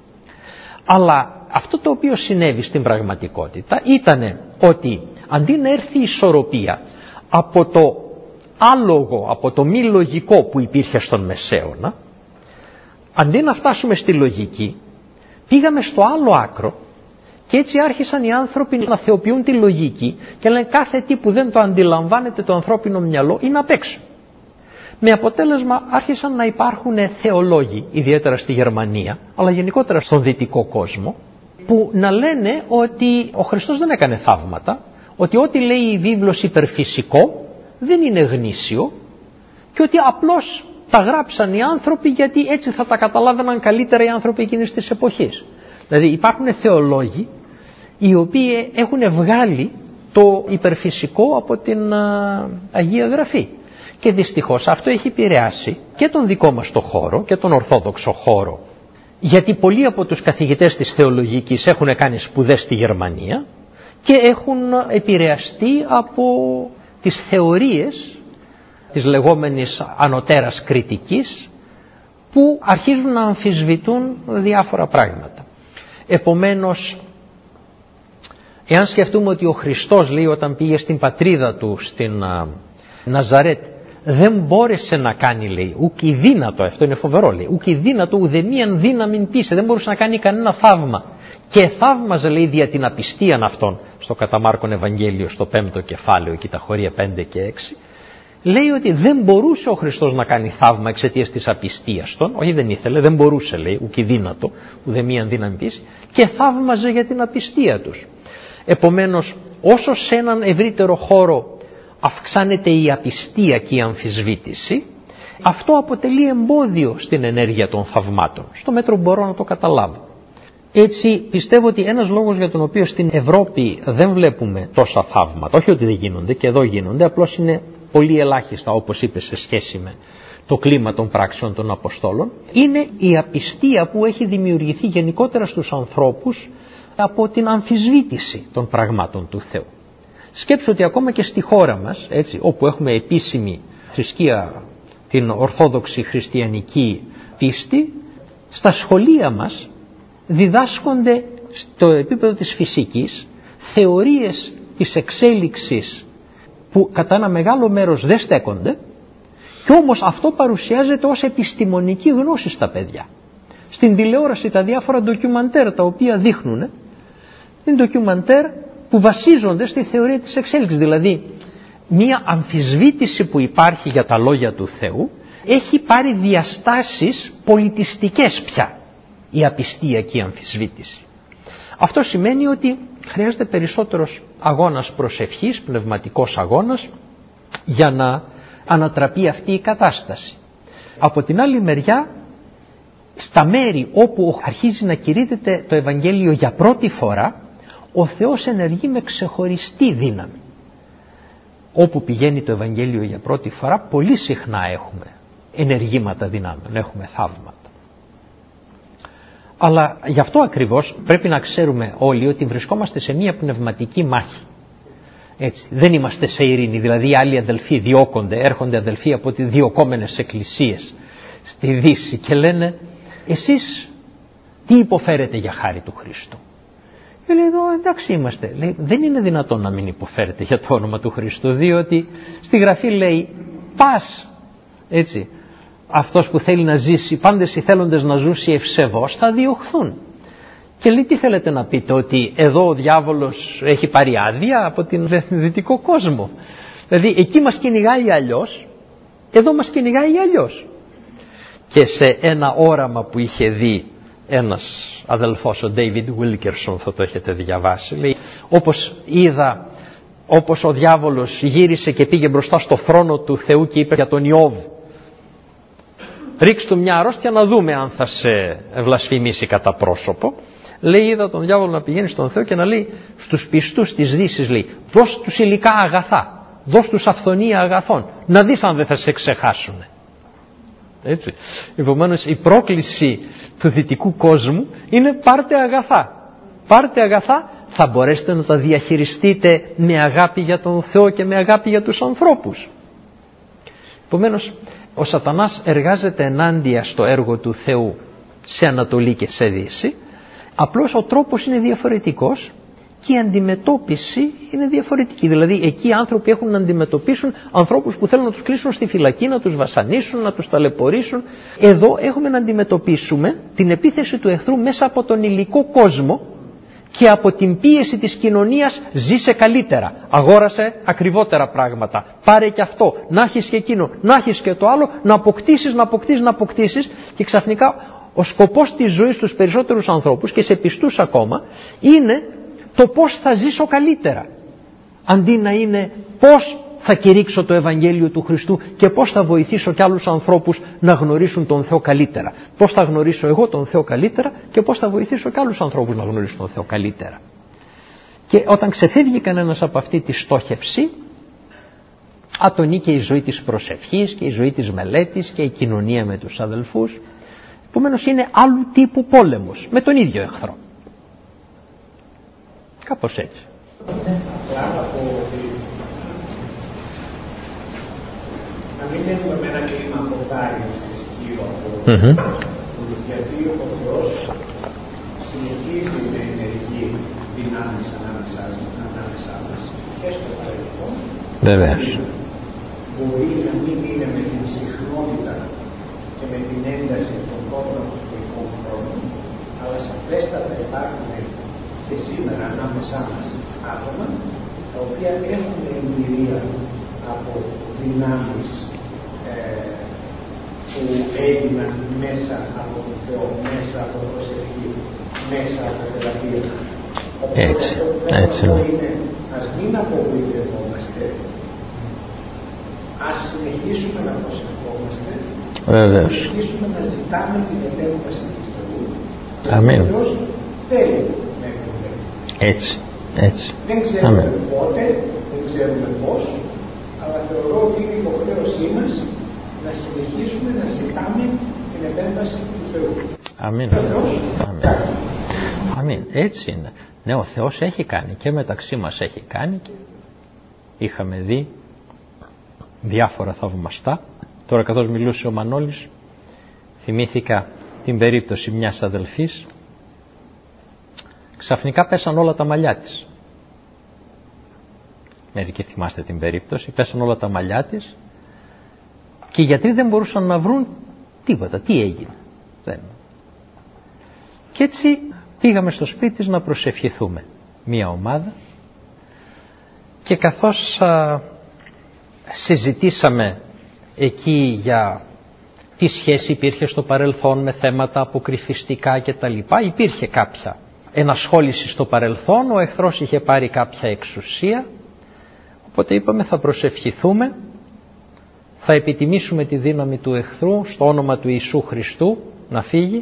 Αλλά αυτό το οποίο συνέβη στην πραγματικότητα ήταν ότι αντί να έρθει η ισορροπία από το άλογο, από το μη λογικό που υπήρχε στον Μεσαίωνα, αντί να φτάσουμε στη λογική, πήγαμε στο άλλο άκρο, και έτσι άρχισαν οι άνθρωποι να θεοποιούν τη λογική και λένε κάθε τι που δεν το αντιλαμβάνεται το ανθρώπινο μυαλό είναι απ' έξω. Με αποτέλεσμα άρχισαν να υπάρχουν θεολόγοι, ιδιαίτερα στη Γερμανία, αλλά γενικότερα στον δυτικό κόσμο, που να λένε ότι ο Χριστός δεν έκανε θαύματα, ότι ό,τι λέει η βίβλος υπερφυσικό δεν είναι γνήσιο, και ότι απλώς τα γράψαν οι άνθρωποι γιατί έτσι θα τα καταλάβαιναν καλύτερα οι άνθρωποι εκείνης της εποχής. Δηλαδή υπάρχουν θεολόγοι οι οποίοι έχουν βγάλει το υπερφυσικό από την Αγία Γραφή. Και δυστυχώς αυτό έχει επηρεάσει και τον δικό μας το χώρο και τον ορθόδοξο χώρο. Γιατί πολλοί από τους καθηγητές της θεολογικής έχουν κάνει σπουδές στη Γερμανία και έχουν επηρεαστεί από τις θεωρίες της λεγόμενης ανωτέρας κριτικής, που αρχίζουν να αμφισβητούν διάφορα πράγματα. Επομένως, εάν σκεφτούμε ότι ο Χριστός, λέει, όταν πήγε στην πατρίδα του στην Ναζαρέτ, δεν μπόρεσε να κάνει, λέει, ουκ η δύνατο, αυτό είναι φοβερό, λέει, ουκ η δύνατο ουδεμίαν δύναμην πείσε, δεν μπορούσε να κάνει κανένα θαύμα, και θαύμαζε, λέει, δια την απιστίαν αυτών, στο κατά Μάρκον Ευαγγέλιο στο 5ο κεφάλαιο, εκεί τα χωρία 5 και 6, λέει ότι δεν μπορούσε ο Χριστός να κάνει θαύμα εξαιτίας της απιστίας των, όχι δεν ήθελε, δεν μπορούσε, λέει, ουκ η δύνατο, ουδεμίαν δύναμην πείσε, και θαύμαζε για την απιστία τους. Επομένως, όσο σε έναν ευρύτερο χώρο αυξάνεται η απιστία και η αμφισβήτηση, αυτό αποτελεί εμπόδιο στην ενέργεια των θαυμάτων, στο μέτρο που μπορώ να το καταλάβω. Έτσι πιστεύω ότι ένας λόγος για τον οποίο στην Ευρώπη δεν βλέπουμε τόσα θαύματα, όχι ότι δεν γίνονται, και εδώ γίνονται, απλώς είναι πολύ ελάχιστα, όπως είπε, σε σχέση με το κλίμα των πράξεων των Αποστόλων, είναι η απιστία που έχει δημιουργηθεί γενικότερα στους ανθρώπους από την αμφισβήτηση των πραγμάτων του Θεού. Σκέψου ότι ακόμα και στη χώρα μας, έτσι, όπου έχουμε επίσημη θρησκεία, την ορθόδοξη χριστιανική πίστη, στα σχολεία μας διδάσκονται στο επίπεδο της φυσικής θεωρίες της εξέλιξης που κατά ένα μεγάλο μέρος δεν στέκονται, και όμως αυτό παρουσιάζεται ως επιστημονική γνώση στα παιδιά. στην τηλεόραση τα διάφορα ντοκιουμαντέρ τα οποία δείχνουν, είναι ντοκιουμαντέρ που βασίζονται στη θεωρία της εξέλιξης. Δηλαδή μία αμφισβήτηση που υπάρχει για τα λόγια του Θεού έχει πάρει διαστάσεις πολιτιστικές πια, η απιστιακή αμφισβήτηση. Αυτό σημαίνει ότι χρειάζεται περισσότερος αγώνας προσευχής, πνευματικός αγώνας, για να ανατραπεί αυτή η κατάσταση. Από την άλλη μεριά, στα μέρη όπου αρχίζει να κηρύττεται το Ευαγγέλιο για πρώτη φορά, ο Θεός ενεργεί με ξεχωριστή δύναμη. Όπου πηγαίνει το Ευαγγέλιο για πρώτη φορά, πολύ συχνά έχουμε ενεργήματα δυνάμεων, έχουμε θαύματα. Αλλά γι' αυτό ακριβώς πρέπει να ξέρουμε όλοι ότι βρισκόμαστε σε μια πνευματική μάχη. Έτσι, δεν είμαστε σε ειρήνη, δηλαδή άλλοι αδελφοί διώκονται, έρχονται αδελφοί από τις διωκόμενες εκκλησίες στη Δύση και λένε εσείς τι υποφέρετε για χάρη του Χριστού. Και λέει εδώ εντάξει είμαστε, λέει, δεν είναι δυνατόν να μην υποφέρετε για το όνομα του Χριστού, διότι στη Γραφή λέει πας, έτσι, αυτός που θέλει να ζήσει, πάντες οι θέλοντες να ζήσει ευσεβώς θα διωχθούν. Και λέει τι θέλετε να πείτε, ότι εδώ ο διάβολος έχει πάρει άδεια από την δυτικό κόσμο. Δηλαδή εκεί μας κυνηγάει αλλιώς, εδώ μας κυνηγάει αλλιώς. Και σε ένα όραμα που είχε δει ένας αδελφός, ο David Wilkerson, θα το έχετε διαβάσει, λέει όπως ο διάβολος γύρισε και πήγε μπροστά στο θρόνο του Θεού και είπε για τον Ιώβ, ρίξ του μια αρρώστια να δούμε αν θα σε βλασφημίσει κατά πρόσωπο. Λέει είδα τον διάβολο να πηγαίνει στον Θεό και να λέει στους πιστούς της Δύσης, λέει δώσ' τους υλικά αγαθά, δώσ' τους αυθονία αγαθών, να δεις αν δεν θα σε ξεχάσουν. Έτσι. Επομένως η πρόκληση του δυτικού κόσμου είναι πάρτε αγαθά. Πάρτε αγαθά, θα μπορέσετε να τα διαχειριστείτε με αγάπη για τον Θεό και με αγάπη για τους ανθρώπους. Επομένως ο Σατανάς εργάζεται ενάντια στο έργο του Θεού σε Ανατολή και σε Δύση, απλώς ο τρόπος είναι διαφορετικός και η αντιμετώπιση είναι διαφορετική. Δηλαδή εκεί οι άνθρωποι έχουν να αντιμετωπίσουν ανθρώπους που θέλουν να τους κλείσουν στη φυλακή, να τους βασανίσουν, να τους ταλαιπωρήσουν. Εδώ έχουμε να αντιμετωπίσουμε την επίθεση του εχθρού μέσα από τον υλικό κόσμο και από την πίεση της κοινωνίας. Ζήσε καλύτερα, αγόρασε ακριβότερα πράγματα, πάρε και αυτό, να έχεις και εκείνο, να έχεις και το άλλο, να αποκτήσεις και ξαφνικά ο σκοπός της ζωής στους περισσότερους ανθρώπους και σε πιστούς ακόμα είναι το πώς θα ζήσω καλύτερα, αντί να είναι πώς θα κηρύξω το Ευαγγέλιο του Χριστού και πώς θα βοηθήσω κι άλλους ανθρώπους να γνωρίσουν τον Θεό καλύτερα. Πώς θα γνωρίσω εγώ τον Θεό καλύτερα και πώς θα βοηθήσω κι άλλους ανθρώπους να γνωρίσουν τον Θεό καλύτερα. Και όταν ξεφεύγει κανένας από αυτή τη στόχευση, ατονεί και η ζωή της προσευχής και η ζωή της μελέτης και η κοινωνία με τους αδελφούς. Επομένως είναι άλλου τύπου πόλεμος με τον ίδιο εχθρό. Κάπως έτσι. Να μην έχουμε με ένα κλίμα αποδάρειας και σκύλο από γιατί ο Θεός συνεχίζει με ενεργή δυνάμεις ανάμεσά μας και στο παρελθόν. Βεβαίως. Μπορεί να μην είναι με την συχνότητα και με την ένταση των πρώτων ιστορικών χρόνων, αλλά σαφέστατα υπάρχουν και σήμερα ανάμεσά μας άτομα τα οποία έχουν εμπειρία από δυνάμεις που έγιναν μέσα από τον Θεό, μέσα από προσευχή, μέσα από θεραπεία. Έτσι, έτσι είναι, ας μην απογοητευόμαστε, ας συνεχίσουμε να προσευχόμαστε, ας συνεχίσουμε να ζητάμε την επέμβαση του Θεού. Αμήν. Ο Θεός θέλει να επέμβει. Έτσι, έτσι. Δεν ξέρουμε πότε, δεν ξέρουμε πώς, αλλά θεωρώ ότι είναι υποχρέωσή μας να συνεχίσουμε να ζητάμε την επέμβαση του Θεού. Αμήν. Αμήν. Έτσι είναι. Ναι, ο Θεός έχει κάνει και μεταξύ μας έχει κάνει. Είχαμε δει διάφορα θαυμαστά. Τώρα καθώς μιλούσε ο Μανώλης, θυμήθηκα την περίπτωση μιας αδελφής. Ξαφνικά πέσαν όλα τα μαλλιά της. Μερικοί θυμάστε την περίπτωση. Πέσαν όλα τα μαλλιά της και οι γιατροί δεν μπορούσαν να βρουν τίποτα. Τι έγινε. Και έτσι πήγαμε στο σπίτι της να προσευχηθούμε, μία ομάδα, και καθώς συζητήσαμε εκεί για τι σχέση υπήρχε στο παρελθόν με θέματα αποκρυφιστικά κτλ. Υπήρχε κάποια ενασχόληση στο παρελθόν, ο εχθρός είχε πάρει κάποια εξουσία, οπότε είπαμε θα προσευχηθούμε, θα επιτιμήσουμε τη δύναμη του εχθρού στο όνομα του Ιησού Χριστού να φύγει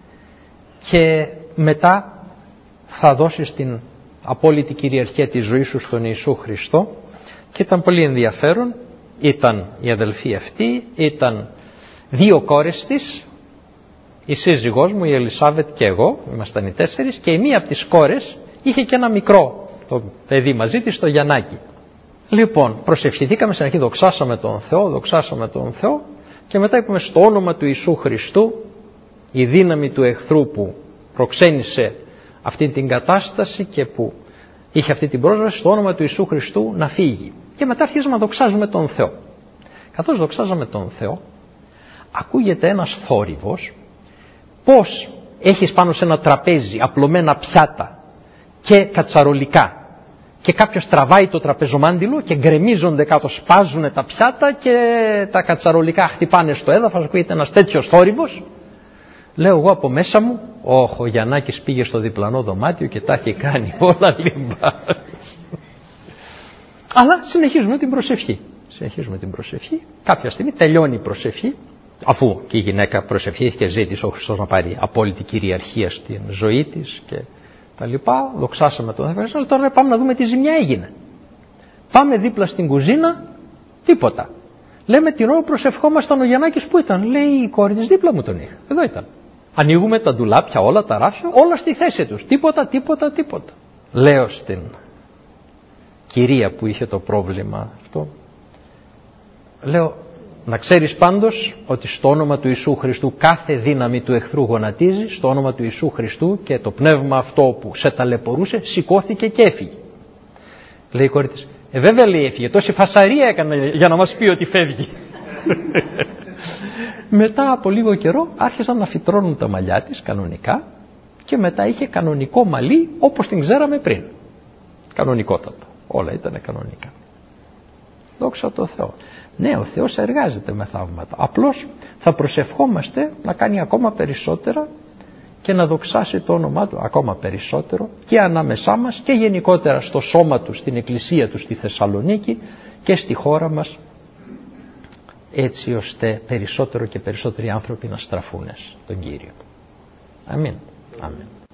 και μετά θα δώσεις την απόλυτη κυριαρχία της ζωής σου στον Ιησού Χριστό. Και ήταν πολύ ενδιαφέρον, ήταν η αδελφή αυτή, ήταν 2 κόρες της, η σύζυγός μου, η Ελισάβετ και εγώ, ήμασταν οι 4, και η μία από τις κόρες είχε και ένα μικρό το παιδί μαζί της, το Γιαννάκι. Λοιπόν, προσευχηθήκαμε στην αρχή, δοξάσαμε τον Θεό και μετά είπαμε στο όνομα του Ιησού Χριστού η δύναμη του εχθρού που προξένησε αυτή την κατάσταση και που είχε αυτή την πρόσβαση, στο όνομα του Ιησού Χριστού να φύγει. Και μετά αρχίζουμε να δοξάζουμε τον Θεό. Καθώς δοξάζαμε τον Θεό, ακούγεται ένας θόρυβος, πως έχεις πάνω σε ένα τραπέζι απλωμένα πιάτα και κατσαρολικά και κάποιος τραβάει το τραπεζομάντιλο και γκρεμίζονται κάτω, σπάζουν τα πιάτα και τα κατσαρολικά χτυπάνε στο έδαφος, ακούγεται ένας τέτοιος θόρυβος. Λέω εγώ από μέσα μου, ο Γιαννάκης πήγε στο διπλανό δωμάτιο και τα έχει κάνει όλα λιμπάρες. Αλλά συνεχίζουμε την προσευχή. Κάποια στιγμή τελειώνει η προσευχή, αφού και η γυναίκα προσευχήθηκε και ζήτησε ο Χριστός να πάρει απόλυτη κυριαρχία στην ζωή της και τα λοιπά. Δοξάσαμε τον Θεό. Αλλά τώρα πάμε να δούμε τι ζημιά έγινε. Πάμε δίπλα στην κουζίνα, τίποτα. Λέμε την ώρα προσευχόμασταν, ο Γιαννάκης που ήταν? Λέει η κόρη της δίπλα μου τον είχα. Εδώ ήταν. Ανοίγουμε τα ντουλάπια, όλα τα ράφια, όλα στη θέση τους. Τίποτα. Λέω στην κυρία που είχε το πρόβλημα αυτό, λέω, να ξέρεις πάντως ότι στο όνομα του Ιησού Χριστού κάθε δύναμη του εχθρού γονατίζει, στο όνομα του Ιησού Χριστού, και το πνεύμα αυτό που σε ταλαιπωρούσε σηκώθηκε και έφυγε. Λέει η κόρη της, βέβαια, λέει, έφυγε, τόση φασαρία έκανε για να μας πει ότι φεύγει. Μετά από λίγο καιρό άρχισαν να φυτρώνουν τα μαλλιά της κανονικά και μετά είχε κανονικό μαλλί όπως την ξέραμε πριν. Κανονικότατα. Όλα ήταν κανονικά. Δόξα τω Θεώ. Ναι, ο Θεός εργάζεται με θαύματα. Απλώς θα προσευχόμαστε να κάνει ακόμα περισσότερα και να δοξάσει το όνομά Του ακόμα περισσότερο και ανάμεσά μας και γενικότερα στο σώμα Του, στην εκκλησία Του στη Θεσσαλονίκη και στη χώρα μας, έτσι ώστε περισσότερο και περισσότεροι άνθρωποι να στραφούν στον Κύριο. Αμήν.